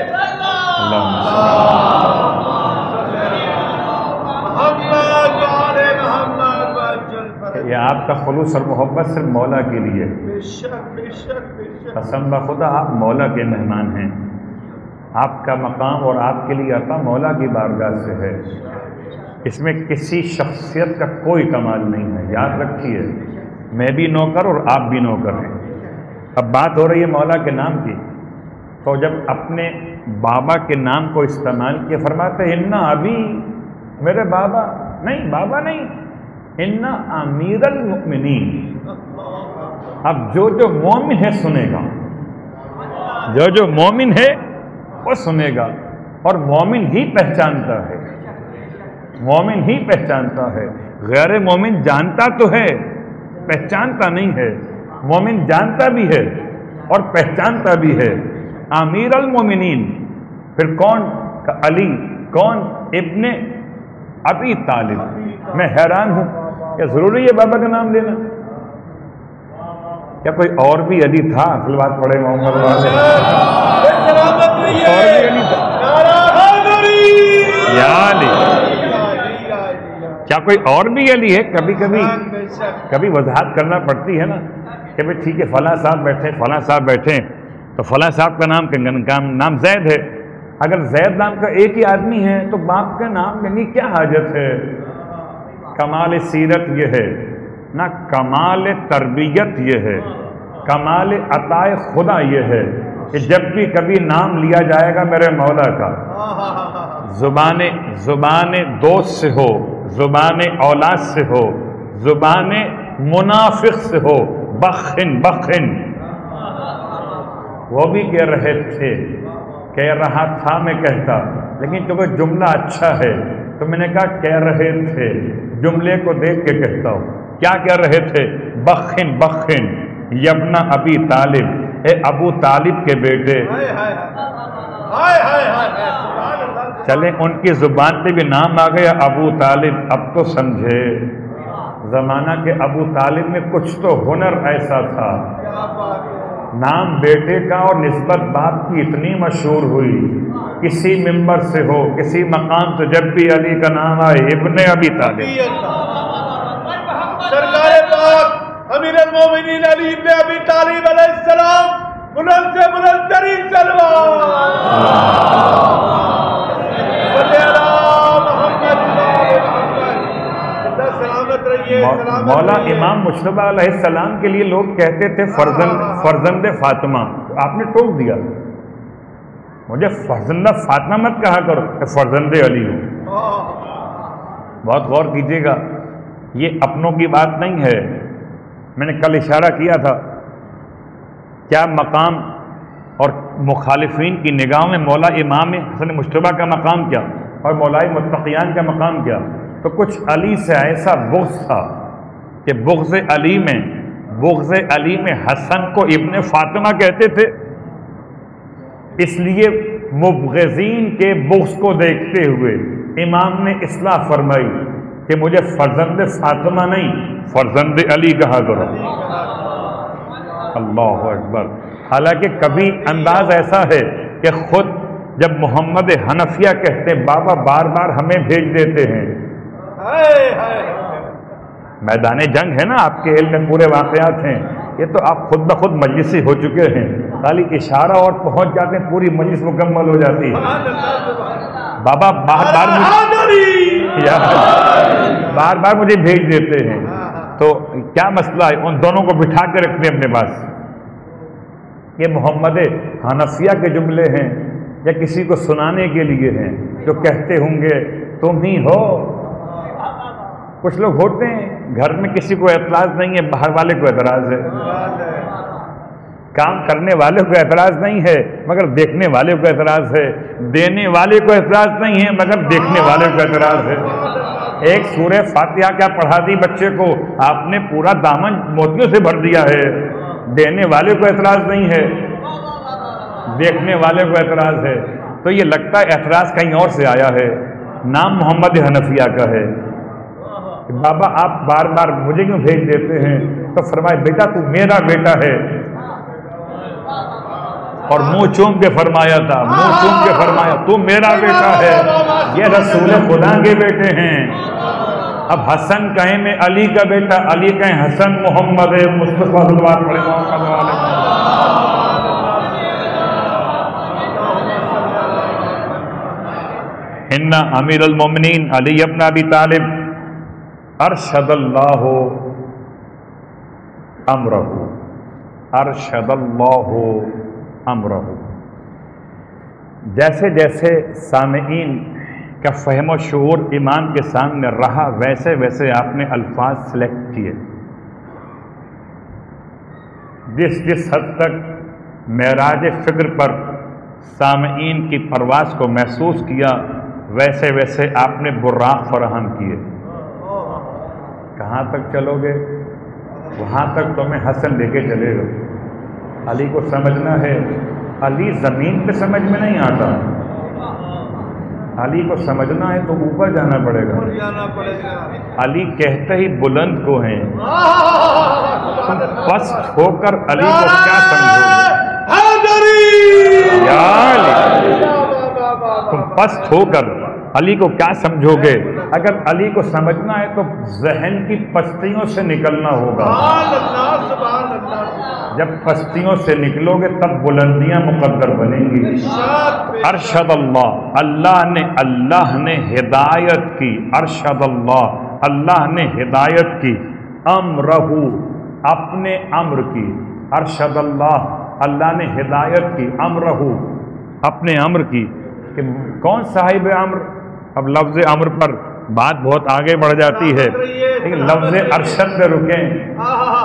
یہ آپ کا خلوص اور محبت صرف مولا کے لیے. بے شک بے شک بے شک. قسم بخدا آپ مولا کے مہمان ہیں. آپ کا مقام اور آپ کے لیے عطا مولا کی بارگاہ سے ہے. اس میں کسی شخصیت کا کوئی کمال نہیں ہے. یاد رکھیے میں بھی نوکر اور آپ بھی نوکر ہیں. اب بات ہو رہی ہے مولا کے نام کی، تو جب اپنے بابا کے نام کو استعمال کیا فرماتے ہیں انا ابھی، میرے بابا نہیں، بابا نہیں، انا امیر المؤمنین. اب جو مومن ہے سنے گا، جو مومن ہے وہ سنے گا. اور مومن ہی پہچانتا ہے، مومن ہی پہچانتا ہے. غیر مومن جانتا تو ہے پہچانتا نہیں ہے. مومن جانتا بھی ہے اور پہچانتا بھی ہے. امیر المومنین، پھر کون؟ علی. کون؟ ابن ابی طالب. میں حیران ہوں کیا ضروری ہے بابا کا نام لینا؟ کیا کوئی اور بھی علی تھا؟ صلوات پڑھے محمد والے. سلامت رہیے. اور بھی علی تھا؟ نعرہ حیدری. یا علی. کیا کوئی اور بھی علی ہے؟ کبھی کبھی وضاحت کرنا پڑتی ہے نا کہ بھئی ٹھیک ہے فلاں صاحب بیٹھے، فلاں صاحب بیٹھے، تو فلاں صاحب کا نام زید ہے. اگر زید نام کا ایک ہی آدمی ہے تو باپ کا نام لینے کی کیا حاجت ہے؟ کمال سیرت یہ ہے، نہ کمال تربیت یہ ہے، کمال عطا خدا یہ ہے کہ جب بھی کبھی نام لیا جائے گا میرے مولا کا، زبان دوست سے ہو، زبان اولاد سے ہو، زبان منافق سے ہو، بخن. وہ بھی کہہ رہے تھے کہہ رہا تھا میں کہتا، لیکن چونکہ جملہ اچھا ہے تو میں نے کہا کہہ رہے تھے، جملے کو دیکھ کے کہتا ہوں۔ کیا کہہ رہے تھے؟ بخن بخن یبن ابی طالب، اے ابو طالب کے بیٹے۔ چلیں ان کی زبان پہ بھی نام آ گیا ابو طالب، اب تو سمجھے زمانہ کے ابو طالب میں کچھ تو ہنر ایسا تھا، نام بیٹے کا اور نسبت باپ کی اتنی مشہور ہوئی، کسی ممبر سے ہو کسی مقام سے جب بھی علی کا نام آئے ابن ابی طالب۔ سرکار پاک امیر المومنین علی ابن ابی طالب علیہ السلام، بلند سے بلند ترین سلوات۔ مولا امام مجتبیٰ علیہ السلام کے لیے لوگ کہتے تھے فرزند فاطمہ، آپ نے ٹوک دیا، مجھے فرزند فاطمہ مت کہا کرو، کہ فرزند علی ہوں۔ بہت غور کیجیے گا، یہ اپنوں کی بات نہیں ہے۔ میں نے کل اشارہ کیا تھا، کیا مقام اور مخالفین کی نگاہوں میں مولا امام حسن مجتبیٰ کا مقام کیا اور مولائے متقیان کا مقام کیا؟ تو کچھ علی سے ایسا بغض تھا کہ بغض علی میں حسن کو ابن فاطمہ کہتے تھے، اس لیے مبغضین کے بغض کو دیکھتے ہوئے امام نے اصلاح فرمائی کہ مجھے فرزند فاطمہ نہیں فرزند علی کہا کرو۔ اللہ اکبر۔ حالانکہ کبھی انداز ایسا ہے کہ خود جب محمد حنفیہ کہتے بابا بار بار ہمیں بھیج دیتے ہیں، میدان جنگ ہے نا، آپ کے علم میں پورے واقعات ہیں، یہ تو آپ خود بخود مجلسی ہو چکے ہیں، خالی اشارہ اور پہنچ جاتے ہیں پوری مجلس مکمل ہو جاتی ہے۔ بابا بار بار مجھے بھیج دیتے ہیں، تو کیا مسئلہ ہے؟ ان دونوں کو بٹھا کے رکھتے ہیں اپنے پاس۔ یہ محمد حنفیہ کے جملے ہیں یا کسی کو سنانے کے لیے ہیں، جو کہتے ہوں گے تم ہی ہو۔ کچھ لوگ ہوتے ہیں گھر میں کسی کو اعتراض نہیں ہے، باہر والے کو اعتراض ہے، کام کرنے والے کو اعتراض نہیں ہے مگر دیکھنے والے کو اعتراض ہے، دینے والے کو اعتراض نہیں ہے مگر دیکھنے والے کو اعتراض ہے۔ ایک سورہ فاتحہ کیا پڑھا دی بچے کو، آپ نے پورا دامن موتیوں سے بھر دیا ہے، دینے والے کو اعتراض نہیں ہے، دیکھنے والے کو اعتراض ہے۔ تو یہ لگتا ہے اعتراض کہیں اور سے آیا ہے، نام محمد حنفیہ کا ہے۔ بابا آپ بار بار مجھے کیوں بھیج دیتے ہیں؟ تو فرمائے بیٹا تو میرا بیٹا ہے، اور منہ چوم کے فرمایا تھا، منہ چوم کے فرمایا تو میرا بیٹا ہے، یہ رسول خدا کے بیٹے ہیں۔ اب حسن کہیں میں علی کا بیٹا، علی کہیں حسن محمد مصطفیٰ صلوات پڑھے محمد علیہ۔ ان امیر المومنین علی ابن ابی طالب ارشد اللہ امرہ، ارشد اللہ امرہ۔ جیسے جیسے سامعین کا فہم و شعور امام کے سامنے رہا، ویسے ویسے آپ نے الفاظ سلیکٹ کیے۔ جس حد تک معراج فکر پر سامعین کی پرواز کو محسوس کیا، ویسے ویسے آپ نے براق فراہم کیے۔ کہاں تک چلو گے؟ وہاں تک تمہیں حسن لے کے چلے گا۔ علی کو سمجھنا ہے، علی زمین پہ سمجھ میں نہیں آتا، علی کو سمجھنا ہے تو اوپر جانا پڑے گا۔ علی کہتے ہی بلند کو ہیں، تم پست ہو کر علی کو کیا سمجھو گے؟ یا علی، تم پست ہو کر علی کو کیا سمجھو گے؟ اگر علی کو سمجھنا ہے تو ذہن کی پستیوں سے نکلنا ہوگا۔ جب پستیوں سے نکلو گے تب بلندیاں مقدر بنیں گی۔ ارشد اللہ، اللہ نے ہدایت کی، ارشد اللہ نے ہدایت کی، امرہ، اپنے امر کی، ارشد اللہ نے ہدایت کی، امرہ، اپنے امر کی۔ کہ کون صاحب امر؟ اب لفظ امر پر بات بہت آگے بڑھ جاتی ہے، لیکن لفظ ارشد پہ رکیں۔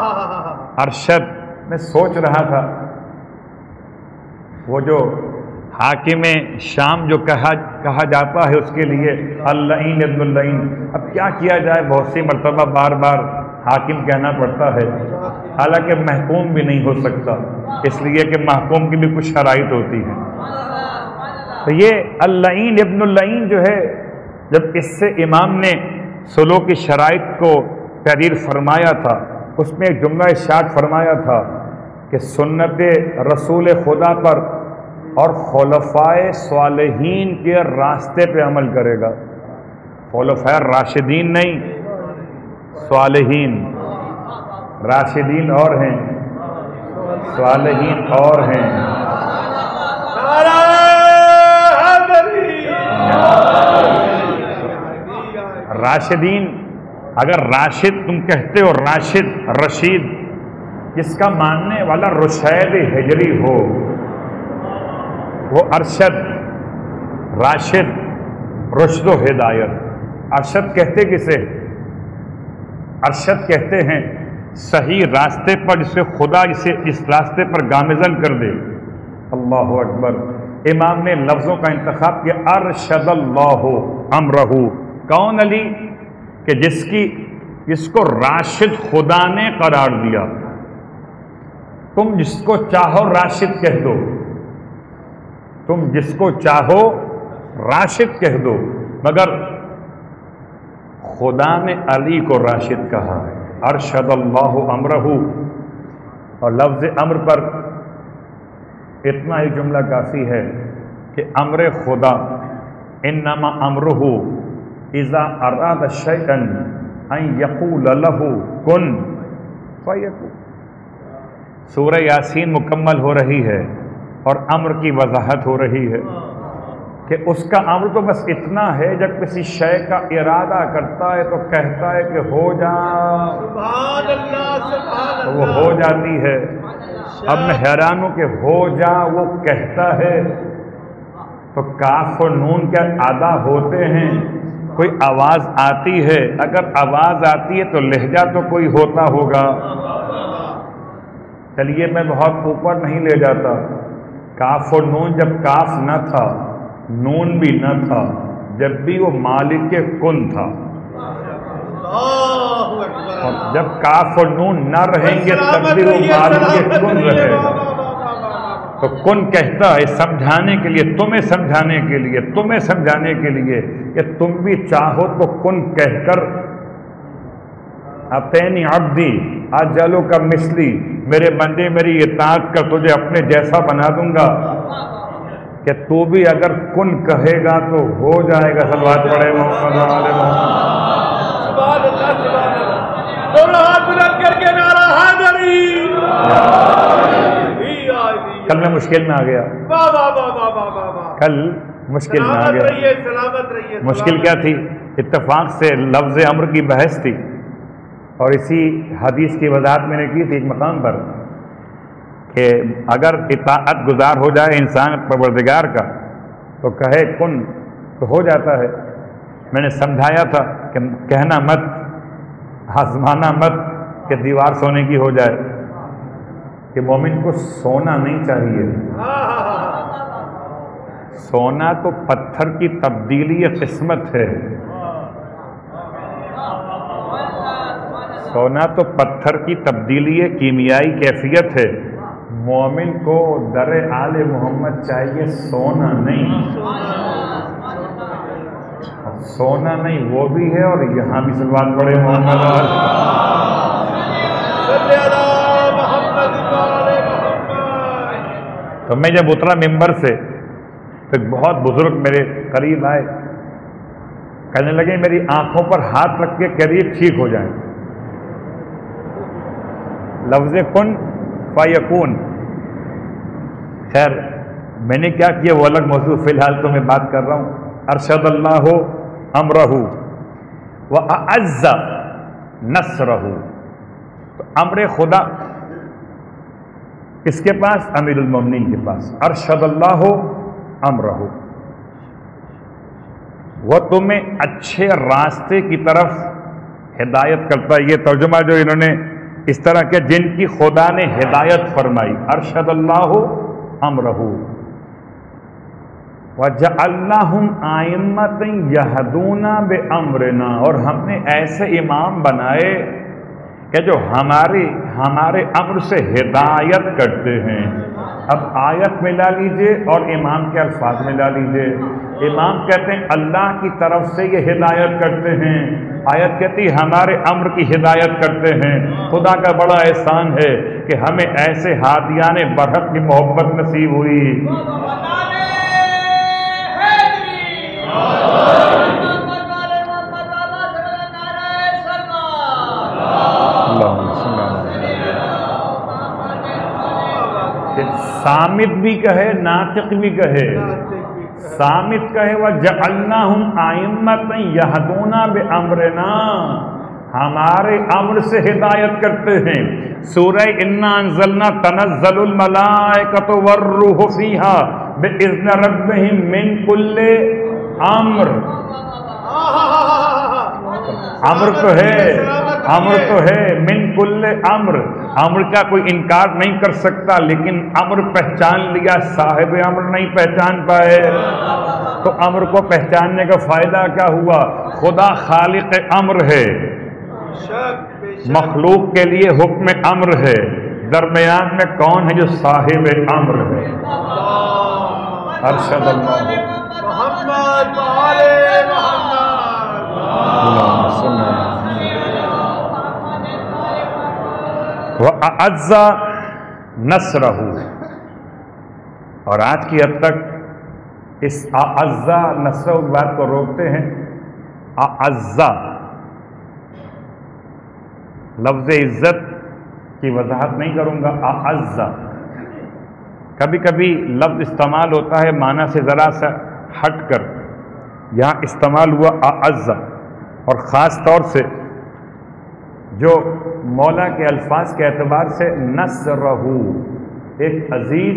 ارشد، میں سوچ رہا تھا وہ جو حاکم شام جو کہا جاتا ہے اس کے لیے اللعین ابن اللعین. اب کیا کیا جائے، بہت سی مرتبہ بار بار حاکم کہنا پڑتا ہے، حالانکہ محکوم بھی نہیں ہو سکتا، اس لیے کہ محکوم کی بھی کچھ شرائط ہوتی ہیں. تو یہ اللعین ابن اللعین جو ہے، جب اس سے امام نے سلوک کی شرائط کو تحریر فرمایا تھا، اس میں ایک جملہ ارشاد فرمایا تھا کہ سنت رسول خدا پر اور خلفائے صالحین کے راستے پہ عمل کرے گا. خلفائے راشدین نہیں، صالحین. راشدین اور ہیں، صالحین اور ہیں. راشدین، اگر راشد تم کہتے ہو، راشد رشید، جس کا ماننے والا رشید ہجری ہو، وہ ارشد، راشد، رشد و ہدایت. ارشد کہتے کسے؟ ارشد کہتے ہیں صحیح راستے پر جسے خدا اس راستے پر گامزن کر دے. اللہ اکبر. امام نے لفظوں کا انتخاب کیا، ارشد اللہ امرہ. کون علی؟ کہ جس کو راشد خدا نے قرار دیا. تم جس کو چاہو راشد کہہ دو، تم جس کو چاہو راشد کہہ دو، مگر خدا نے علی کو راشد کہا ہے. ارشد اللہ امرہ. اور لفظ امر پر اتنا ہی جملہ کافی ہے کہ امر خدا انما امرہ اذا اراد شیئا ان یقول له کن فیکون. سورہ یاسین مکمل ہو رہی ہے اور امر کی وضاحت ہو رہی ہے کہ اس کا امر تو بس اتنا ہے، جب کسی شے کا ارادہ کرتا ہے تو کہتا ہے کہ ہو جا، سبحان اللہ سبحان تو وہ ہو جاتی ہے. اب میں حیران ہوں کہ ہو جا وہ کہتا ہے تو کاف و نون کیا ادا ہوتے ہیں؟ کوئی آواز آتی ہے، اگر آواز آتی ہے تو لہجہ تو کوئی ہوتا ہوگا. چلیے میں بہت اوپر نہیں لے جاتا. کاف و نون جب کاف نہ تھا، نون بھی نہ تھا، جب بھی وہ مالک کن تھا. اور جب کاف اور نون نہ رہیں گے تب بھی وہ مالک کن رہے گا. تو کن کہتا ہے سمجھانے کے لیے، تمہیں سمجھانے کے لیے، تمہیں سمجھانے کے لیے کہ تم بھی چاہو تو کن کہہ کر اتینی عبدی اجلو کا مثلی، میرے بندے میری اطاعت کر، تجھے اپنے جیسا بنا دوں گا. کہ تو بھی اگر کن کہے گا تو ہو جائے گا. صلوات پڑھے محمد علیہ محمد. سبحان اللہ سبحان اللہ. دونوں ہاتھ بلند کر کے نعرہ حیدری. کل میں مشکل میں آ گیا. واہ واہ واہ واہ واہ واہ. کل مشکل میں آ گیا. رہیے سلامت رہیے. مشکل کیا تھی؟ اتفاق سے لفظ امر کی بحث تھی، اور اسی حدیث کی وضاحت میں نے کی تھی ایک مقام پر کہ اگر اطاعت گزار ہو جائے انسان پروردگار کا تو کہے کن تو ہو جاتا ہے. میں نے سمجھایا تھا کہ کہنا مت، آزمانا مت کہ دیوار سونے کی ہو جائے. کہ مومن کو سونا نہیں چاہیے. سونا تو پتھر کی تبدیلی قسمت ہے. سونا تو پتھر کی تبدیلی کیمیائی کیفیت ہے. مومن کو در آل محمد چاہیے، سونا نہیں. سونا نہیں وہ بھی ہے، اور یہاں بھی صلوات پڑھے محمد تو میں جب اترا ممبر سے تو ایک بہت بزرگ میرے قریب آئے، کہنے لگے میری آنکھوں پر ہاتھ رکھ کے قریب ٹھیک ہو جائیں. لفظ کن فیکون. خیر میں نے کیا کیا وہ الگ موضوع، فی الحال تو میں بات کر رہا ہوں. ارشد اللہ امرہ واعز نصرہ. تو امر خدا کس کے پاس؟ امیر المومنین کے پاس. ارشد اللہ امرہ، وہ تمہیں اچھے راستے کی طرف ہدایت کرتا ہے. یہ ترجمہ جو انہوں نے اس طرح کے جن کی خدا نے ہدایت فرمائی. ارشد اللہ امرہ. وَجَعَلْنَاهُمْ أَئِمَّةً يَهْدُونَ بِأَمْرِنَا، اور ہم نے ایسے امام بنائے کہ جو ہمارے امر سے ہدایت کرتے ہیں۔ اب آیت ملا لیجئے اور امام کے الفاظ ملا لیجئے۔ امام کہتے ہیں اللہ کی طرف سے یہ ہدایت کرتے ہیں، آیت کہتی ہمارے امر کی ہدایت کرتے ہیں۔ خدا کا بڑا احسان ہے کہ ہمیں ایسے ہادیان برحق کی محبت نصیب ہوئی۔ سامت بھی کہے ناطق بھی کہے، سامت کہے وَجَعَلْنَاهُمْ أَئِمَّةً يَهْدُونَ بِأَمْرِنَا، ہمارے امر سے ہدایت کرتے ہیں۔ سورہ انا انزلنا تنزل الملائکۃ والروح فیہا بإذن ربہم من کل امر۔ امر تو ہے من کل امر، امر کا کوئی انکار نہیں کر سکتا، لیکن امر پہچان لیا، صاحب امر نہیں پہچان پائے۔ تو امر کو پہچاننے کا فائدہ کیا ہوا؟ خدا خالق امر ہے، مخلوق کے لیے حکم امر ہے، درمیان میں کون ہے جو صاحب امر ہے؟ ارشد اللہ محمد وآل محمد۔ وَأَعَزَّ نَصْرَهُ، اور آج کی حد تک اس اعز نصرہ بات کو روکتے ہیں۔ اعز لفظ عزت کی وضاحت نہیں کروں گا، اعز کبھی کبھی لفظ استعمال ہوتا ہے معنی سے ذرا سا ہٹ کر، یہاں استعمال ہوا اعز، اور خاص طور سے جو مولا کے الفاظ کے اعتبار سے نصرہ، ایک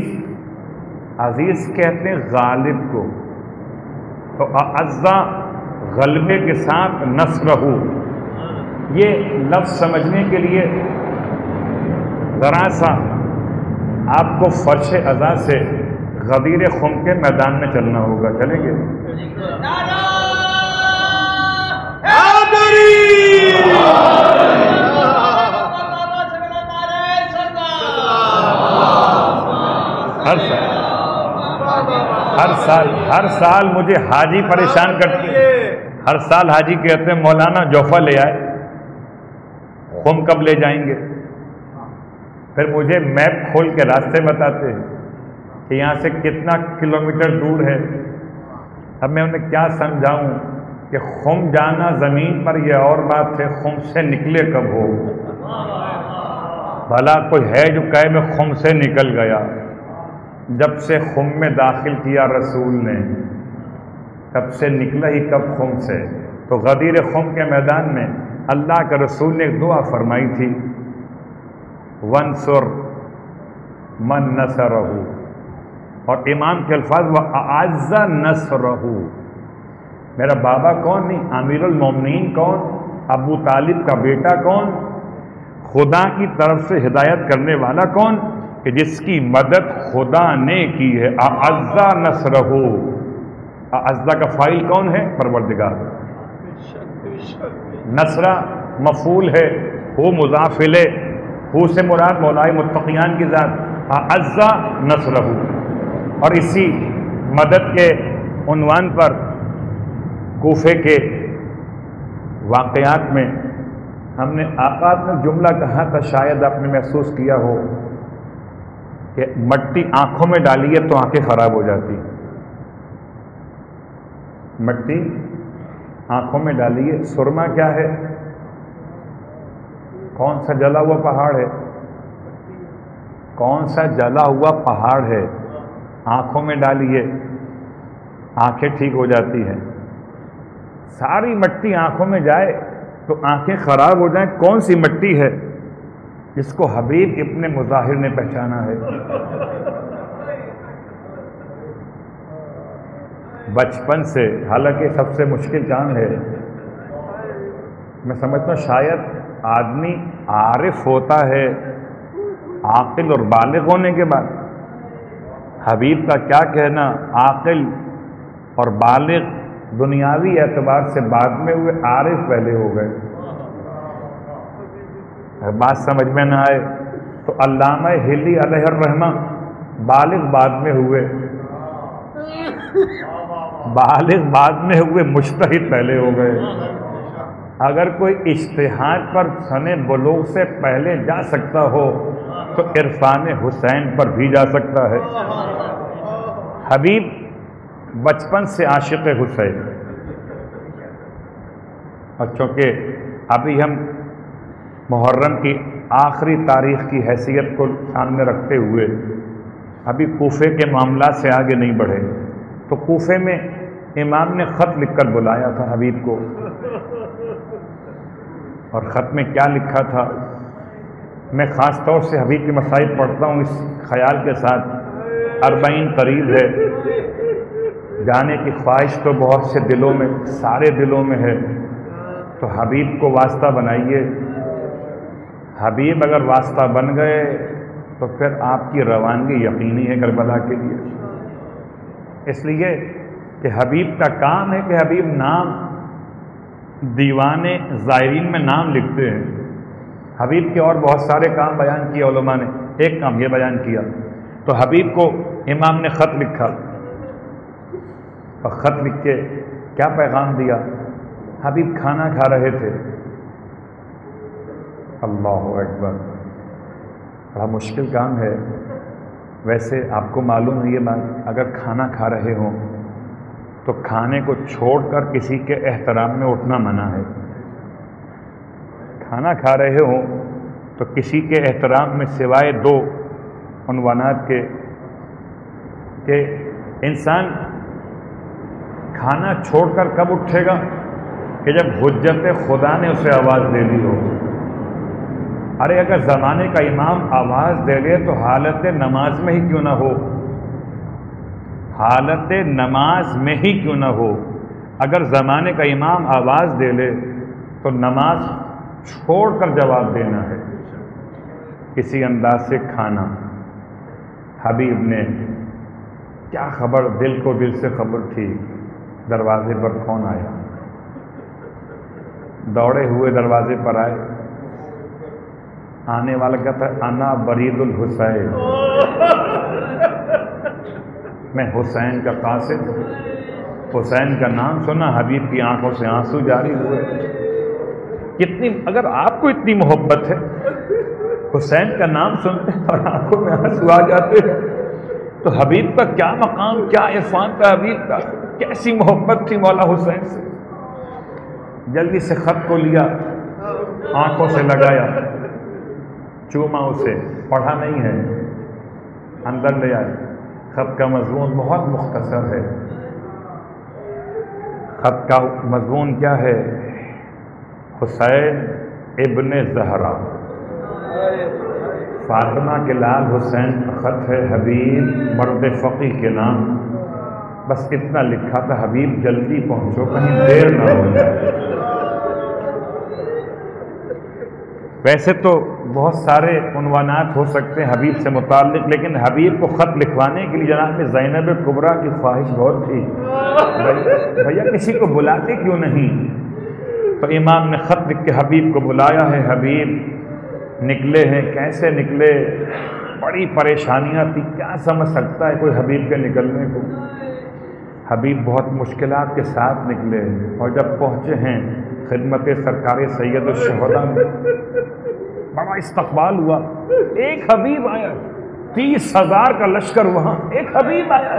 عزیز کہتے ہیں غالب کو، تو اعز غلبے کے ساتھ نصرہ، یہ لفظ سمجھنے کے لیے ذرا سا آپ کو فرش اعضاء سے غدیر خم کے میدان میں چلنا ہوگا، چلیں گے؟ ہر سال مجھے حاجی پریشان کرتے ہیں، ہر سال حاجی کہتے ہیں مولانا جوفہ لے آئے، خم کب لے جائیں گے؟ پھر مجھے میپ کھول کے راستے بتاتے ہیں کہ یہاں سے کتنا کلومیٹر دور ہے۔ اب میں انہیں کیا سمجھاؤں کہ خم جانا زمین پر یہ اور بات ہے، خم سے نکلے کب ہو؟ بھلا کوئی ہے جو کہے میں خم سے نکل گیا؟ جب سے خم میں داخل کیا رسول نے، تب سے نکلا ہی کب خم سے؟ تو غدیر خم کے میدان میں اللہ کے رسول نے ایک دعا فرمائی تھی، وَانصُرْ مَن نَصَرَهُ، اور امام کے الفاظ وَأَعَزَّ نَصْرَهُ۔ میرا بابا کون؟ نہیں، امیر المومنین کون؟ ابو طالب کا بیٹا کون؟ خدا کی طرف سے ہدایت کرنے والا کون؟ کہ جس کی مدد خدا نے کی ہے۔ اعز نصرہ، اعز کا فاعل کون ہے؟ پروردگار۔ نصرہ مفعول ہے، ہو مضاف الیہ، ہو سے مراد مولائے متقیان کی ذات، اعز نصرہ۔ اور اسی مدد کے عنوان پر کوفے کے واقعات میں ہم نے آغاز میں جملہ کہا تھا، شاید آپ نے محسوس کیا ہو کہ مٹی آنکھوں میں ڈالیے تو آنکھیں خراب ہو جاتی، مٹی آنکھوں میں ڈالیے۔ سرما کیا ہے؟ کون سا جلا ہوا پہاڑ ہے؟ کون سا جلا ہوا پہاڑ ہے؟ آنکھوں میں ڈالیے آنکھیں ٹھیک ہو جاتی ہیں۔ ساری مٹی آنکھوں میں جائے تو آنکھیں خراب ہو جائیں، کون سی مٹی ہے؟ جس کو حبیب ابن مظاہر نے پہچانا ہے۔ بچپن سے، حالانکہ سب سے مشکل کام ہے، میں سمجھتا ہوں شاید آدمی عارف ہوتا ہے عاقل اور بالغ ہونے کے بعد۔ حبیب کا کیا کہنا، عاقل اور بالغ دنیاوی اعتبار سے بعد میں ہوئے، عارف پہلے ہو گئے۔ اگر بات سمجھ میں نہ آئے تو علامہ ہلی علیہ الرحمہ بالغ بعد میں ہوئے، بالغ بعد میں ہوئے، مجتہد پہلے ہو گئے۔ اگر کوئی اجتہاد پر سن بلوغ سے پہلے جا سکتا ہو تو عرفان حسین پر بھی جا سکتا ہے۔ حبیب بچپن سے عاشق حسین، اور چونکہ ابھی ہم محرم کی آخری تاریخ کی حیثیت کو سامنے رکھتے ہوئے ابھی کوفے کے معاملات سے آگے نہیں بڑھے، تو کوفے میں امام نے خط لکھ کر بلایا تھا حبیب کو، اور خط میں کیا لکھا تھا؟ میں خاص طور سے حبیب کی مسائل پڑھتا ہوں اس خیال کے ساتھ 40 قریب ہے، جانے کی خواہش تو بہت سے دلوں میں، سارے دلوں میں ہے، تو حبیب کو واسطہ بنائیے۔ حبیب اگر واسطہ بن گئے تو پھر آپ کی روانگی یقینی ہے کربلا کے لیے۔ اس لیے کہ حبیب کا کام ہے کہ حبیب نام دیوان زائرین میں نام لکھتے ہیں۔ حبیب کے اور بہت سارے کام بیان کیے علماء نے، ایک کام یہ بیان کیا، تو حبیب کو امام نے خط لکھا، اور خط لکھ کے کیا پیغام دیا؟ حبیب کھانا کھا رہے تھے، اللہ اکبر، بڑا مشکل کام ہے۔ ویسے آپ کو معلوم ہے یہ بات، اگر کھانا کھا رہے ہوں تو کھانے کو چھوڑ کر کسی کے احترام میں اٹھنا منع ہے۔ کھانا کھا رہے ہوں تو کسی کے احترام میں سوائے 2 عنوانات کے کہ انسان کھانا چھوڑ کر کب اٹھے گا؟ کہ جب حجت خدا نے اسے آواز دے دی ہو۔ ارے اگر زمانے کا امام آواز دے لے تو حالت نماز میں ہی کیوں نہ ہو، حالت نماز میں ہی کیوں نہ ہو، اگر زمانے کا امام آواز دے لے تو نماز چھوڑ کر جواب دینا ہے۔ کسی انداز سے کھانا، حبیب نے کیا خبر، دل کو دل سے خبر تھی، دروازے پر کون آیا؟ دوڑے ہوئے دروازے پر آئے، آنے والا کہتا ہے انا برید الحسین، میں حسین کا قاصد۔ حسین کا نام سنا، حبیب کی آنکھوں سے آنسو جاری ہوئے۔ کتنی، اگر آپ کو اتنی محبت ہے، حسین کا نام سنتے ہیں اور آنکھوں میں آنسو آ جاتے ہیں، تو حبیب کا کیا مقام، کیا عرفان تھا حبیب کا، کیسی محبت تھی مولا حسین سے۔ جلدی سے خط کو لیا، آنکھوں سے لگایا، چوما اسے، پڑھا نہیں ہے، اندر لے آئے۔ خط کا مضمون بہت مختصر ہے۔ خط کا مضمون کیا ہے؟ حسین ابن زہرا، فاطمہ کے لال حسین کا خط ہے، حبیب مرد فقی کے نام، بس اتنا لکھا تھا، حبیب جلدی پہنچو کہیں دیر نہ ہو جائے۔ ویسے تو بہت سارے عنوانات ہو سکتے ہیں حبیب سے متعلق، لیکن حبیب کو خط لکھوانے کے لیے جناب زینب کبریٰ کی خواہش بہت تھی، بھیا کسی کو بلاتے کیوں نہیں؟ تو امام نے خط لکھ کے حبیب کو بلایا ہے۔ حبیب نکلے ہیں، کیسے نکلے؟ بڑی پریشانیاں تھی، کیا سمجھ سکتا ہے کوئی حبیب کے نکلنے کو؟ حبیب بہت مشکلات کے ساتھ نکلے، اور جب پہنچے ہیں خدمت سرکار سید الشہداء میں، بڑا استقبال ہوا۔ ایک حبیب آیا، 30,000 کا لشکر وہاں، ایک حبیب آیا۔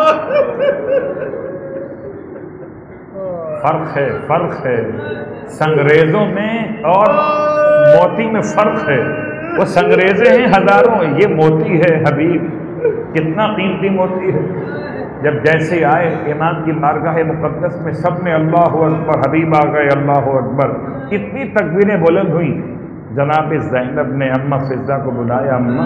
فرق ہے سنگریزوں میں اور موتی میں فرق ہے۔ وہ سنگریزے ہیں ہزاروں، یہ موتی ہے حبیب، کتنا قیمتی موتی ہے۔ جب جیسے آئے امام کی بارگاہ مقدس میں، سب نے اللہ اکبر، حبیب آ گئے، اللہ اکبر، اتنی تکبیریں بلند ہوئیں۔ جناب زینب نے اماں فضہ کو بلایا، اماں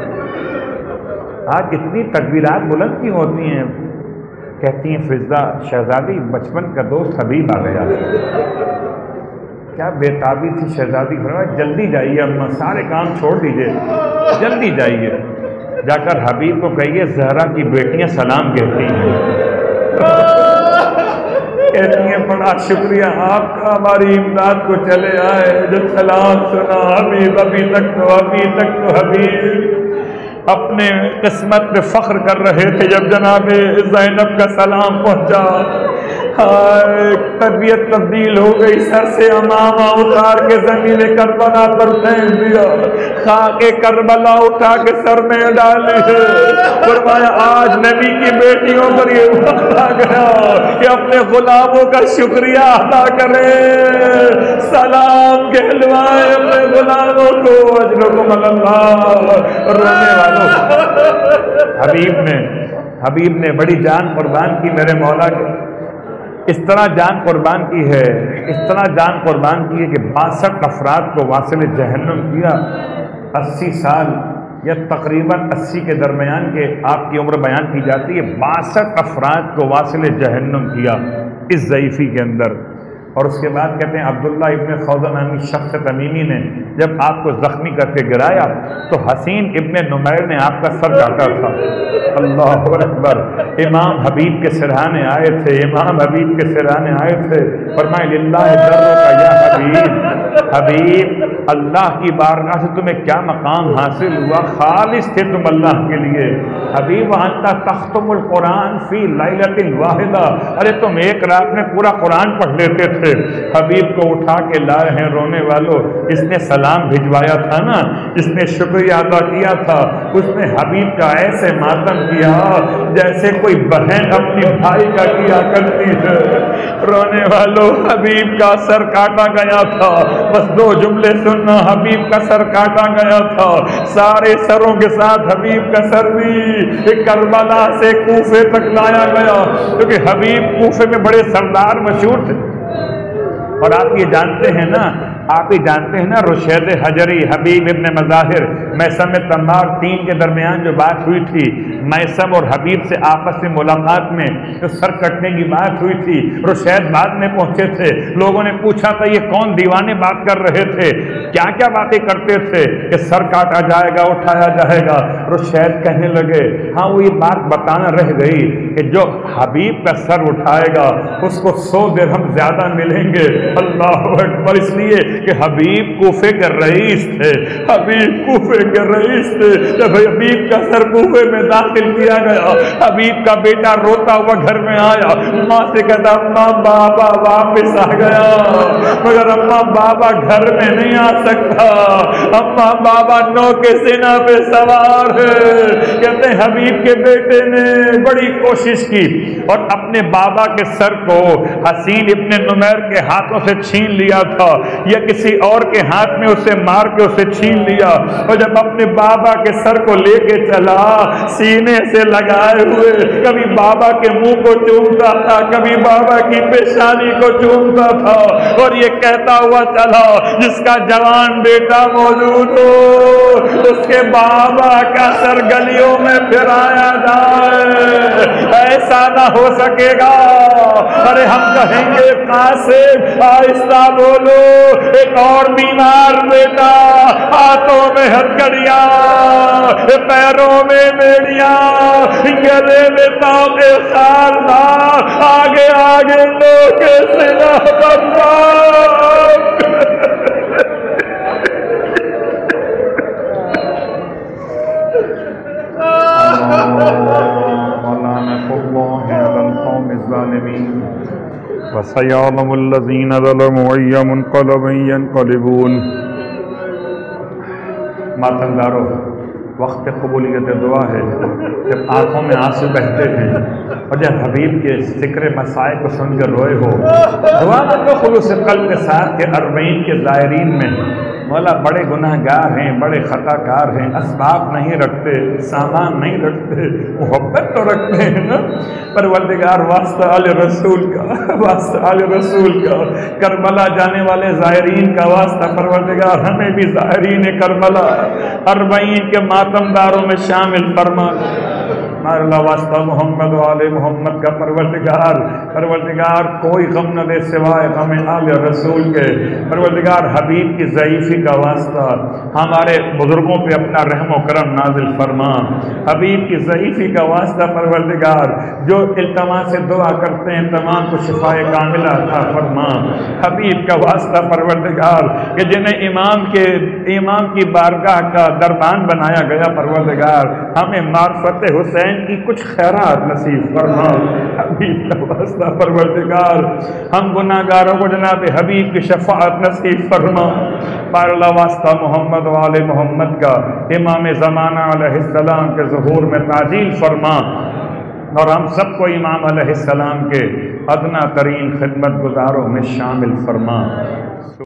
آج اتنی تکبیرات بلند کیوں ہوتی ہیں؟ کہتی ہیں فضہ، شہزادی بچپن کا دوست حبیب آ گیا۔ کیا بےتابی تھی شہزادی، فرمایا جلدی جائیے اماں، سارے کام چھوڑ دیجئے، جلدی جائیے، جا کر حبیب کو کہیے زہرا کی بیٹیاں سلام کہتی ہیں۔ نے بڑا شکریہ آپ کا ہماری امداد کو چلے آئے، جو سلام سنا حبیب ابھی تک تو حبیب اپنے قسمت پہ فخر کر رہے تھے جب جناب زینب کا سلام پہنچا، طبیعت تبدیل ہو گئی، سر سے امامہ اتار کے زمین کربلا پر پھینک دیا، خاک کربلا اٹھا کے سر میں ڈالی ہے، فرمایا آج نبی کی بیٹیوں پر یہ وقت آ گیا کہ اپنے غلاموں کا شکریہ ادا کریں، سلام کہلوائے اپنے غلاموں کو، اجرکم اللہ۔ رونے والوں حبیب نے بڑی جان قربان کی میرے مولا کے، اس طرح جان قربان کی ہے کہ 62 افراد کو واصل جہنم کیا، 80 سال یا تقریباً 80 کے درمیان کے آپ کی عمر بیان کی جاتی ہے، 62 افراد کو واصل جہنم کیا اس ضعیفی کے اندر۔ اور اس کے بعد کہتے ہیں عبداللہ ابن خوذہ نامی شخص تمیمی نے جب آپ کو زخمی کر کے گرایا تو حسین ابن نمیر نے آپ کا سر کاٹا تھا۔ اللہ اکبر۔ امام حبیب کے سرہانے آئے تھے، فرمائے للہ درک یا حبیب، اللہ کی بارگاہ سے تمہیں کیا مقام حاصل ہوا، خالص تھے تم اللہ کے لیے حبیب، وانت تختم القرآن فی لیلۃ واحدہ، ارے تم ایک رات میں پورا قرآن پڑھ لیتے تھے۔ حبیب کو اٹھا کے لائے ہیں رونے والوں، اس نے سلام بھجوایا تھا نا، اس نے شکریہ ادا کیا تھا، اس نے حبیب کا ایسے ماتم کیا جیسے کوئی بہن اپنی بھائی کا کیا کرتی ہے۔ رونے والوں حبیب کا سر کاٹا گیا تھا، بس 2 جملے سننا، حبیب کا سر کاٹا گیا تھا، سارے سروں کے ساتھ حبیب کا سر بھی کربلا سے کوفے تک لایا گیا، کیونکہ حبیب کوفے میں بڑے سردار مشہور تھے۔ اور آپ یہ جانتے ہیں نا رشید حجری، حبیب ابن مظاہر، میثم تمار 3 کے درمیان جو بات ہوئی تھی، میثم اور حبیب سے آپس میں ملاقات میں جو سر کٹنے کی بات ہوئی تھی، رشید بعد میں پہنچے تھے، لوگوں نے پوچھا تھا یہ کون دیوانے بات کر رہے تھے، کیا کیا باتیں کرتے تھے کہ سر کاٹا جائے گا، اٹھایا جائے گا۔ رشید کہنے لگے ہاں وہ یہ بات بتانا رہ گئی کہ جو حبیب کا سر اٹھائے گا اس کو 100 درہم زیادہ ملیں گے۔ اللہ اکبر۔ اس لیے کہ حبیب کوفے کے رئیس تھے، جب حبیب کا سر کوفے میں داخل کیا گیا، حبیب کا بیٹا روتا ہوا گھر میں آیا، ماں سے کہتا اماں بابا واپس آ گیا، مگر اماں بابا گھر میں نہیں آ سکتا، اماں بابا نو کے سینہ پہ سوار ہے۔ کہتے ہیں حبیب کے بیٹے نے بڑی کوشش کی اور اپنے بابا کے سر کو حسین ابن نمیر کے ہاتھوں سے چھین لیا تھا، یا کسی اور کے ہاتھ میں اسے مار کے اسے چھین لیا، اور جب اپنے بابا کے سر کو لے کے چلا سینے سے لگائے ہوئے، کبھی بابا کے منہ کو چومتا تھا، کبھی بابا کی پیشانی کو چومتا تھا، اور یہ کہتا ہوا چلا جس کا جوان بیٹا موجود ہو اس کے بابا کا سر گلیوں میں پھرایا جائے، ایسا نہ ہو سکے گا۔ ارے ہم کہیں گے قاسم آہستہ بولو، ایک اور بیمار بیٹا، ہاتھوں میں ہتھکڑیاں، پیروں میں بیڑیاں، گلے میں تانبے خاردار، آگے آگے لوگ کے سینہ پر وَسَيَعْلَمُ الَّذِينَ ظَلَمُوا أَيَّ مُنقَلَبٍ يَنقَلِبُونَ۔ ماتمدارو، وقت قبولیت دعا ہے، جب آنکھوں میں آنسو بہتے ہیں اور جب حبیب کے ذکر مسائل کو سن کر روئے ہو، دعا مانگو خلوص قلب کے ساتھ کہ 40 کے زائرین میں مولا بڑے گناہ گار ہیں، بڑے خطا کار ہیں، اسباب نہیں رکھتے، سامان نہیں رکھتے، محبت تو رکھتے ہیں نا، پروردگار واسطہ آل رسول کا کربلا جانے والے زائرین کا واسطہ پروردگار ہمیں بھی زائرین کربلا 40 کے ماتم داروں میں شامل فرما۔ اللہ واسطہ محمد والے محمد کا پروردگار کوئی غم نہ دے سوائے غم آل رسول کے، پروردگار حبیب کی ضعیفی کا واسطہ ہمارے بزرگوں پہ اپنا رحم و کرم نازل فرما، حبیب کی ضعیفی کا واسطہ پروردگار جو التماس سے دعا کرتے ہیں تمام کو شفائے کاملہ عطا فرما، حبیب کا واسطہ پروردگار کہ جنہیں امام کی بارگاہ کا دربان بنایا گیا پروردگار ہمیں معرفت حسین کی کچھ خیرات نصیب فرما، حبیب کا واسطہ پروردگار ہم گناہگاروں کو جناب حبیب کی شفاعت نصیب فرما، بار اللہ واسطہ محمد والے محمد کا امام زمانہ علیہ السلام کے ظہور میں تعجیل فرما، اور ہم سب کو امام علیہ السلام کے ادنا ترین خدمت گزاروں میں شامل فرما۔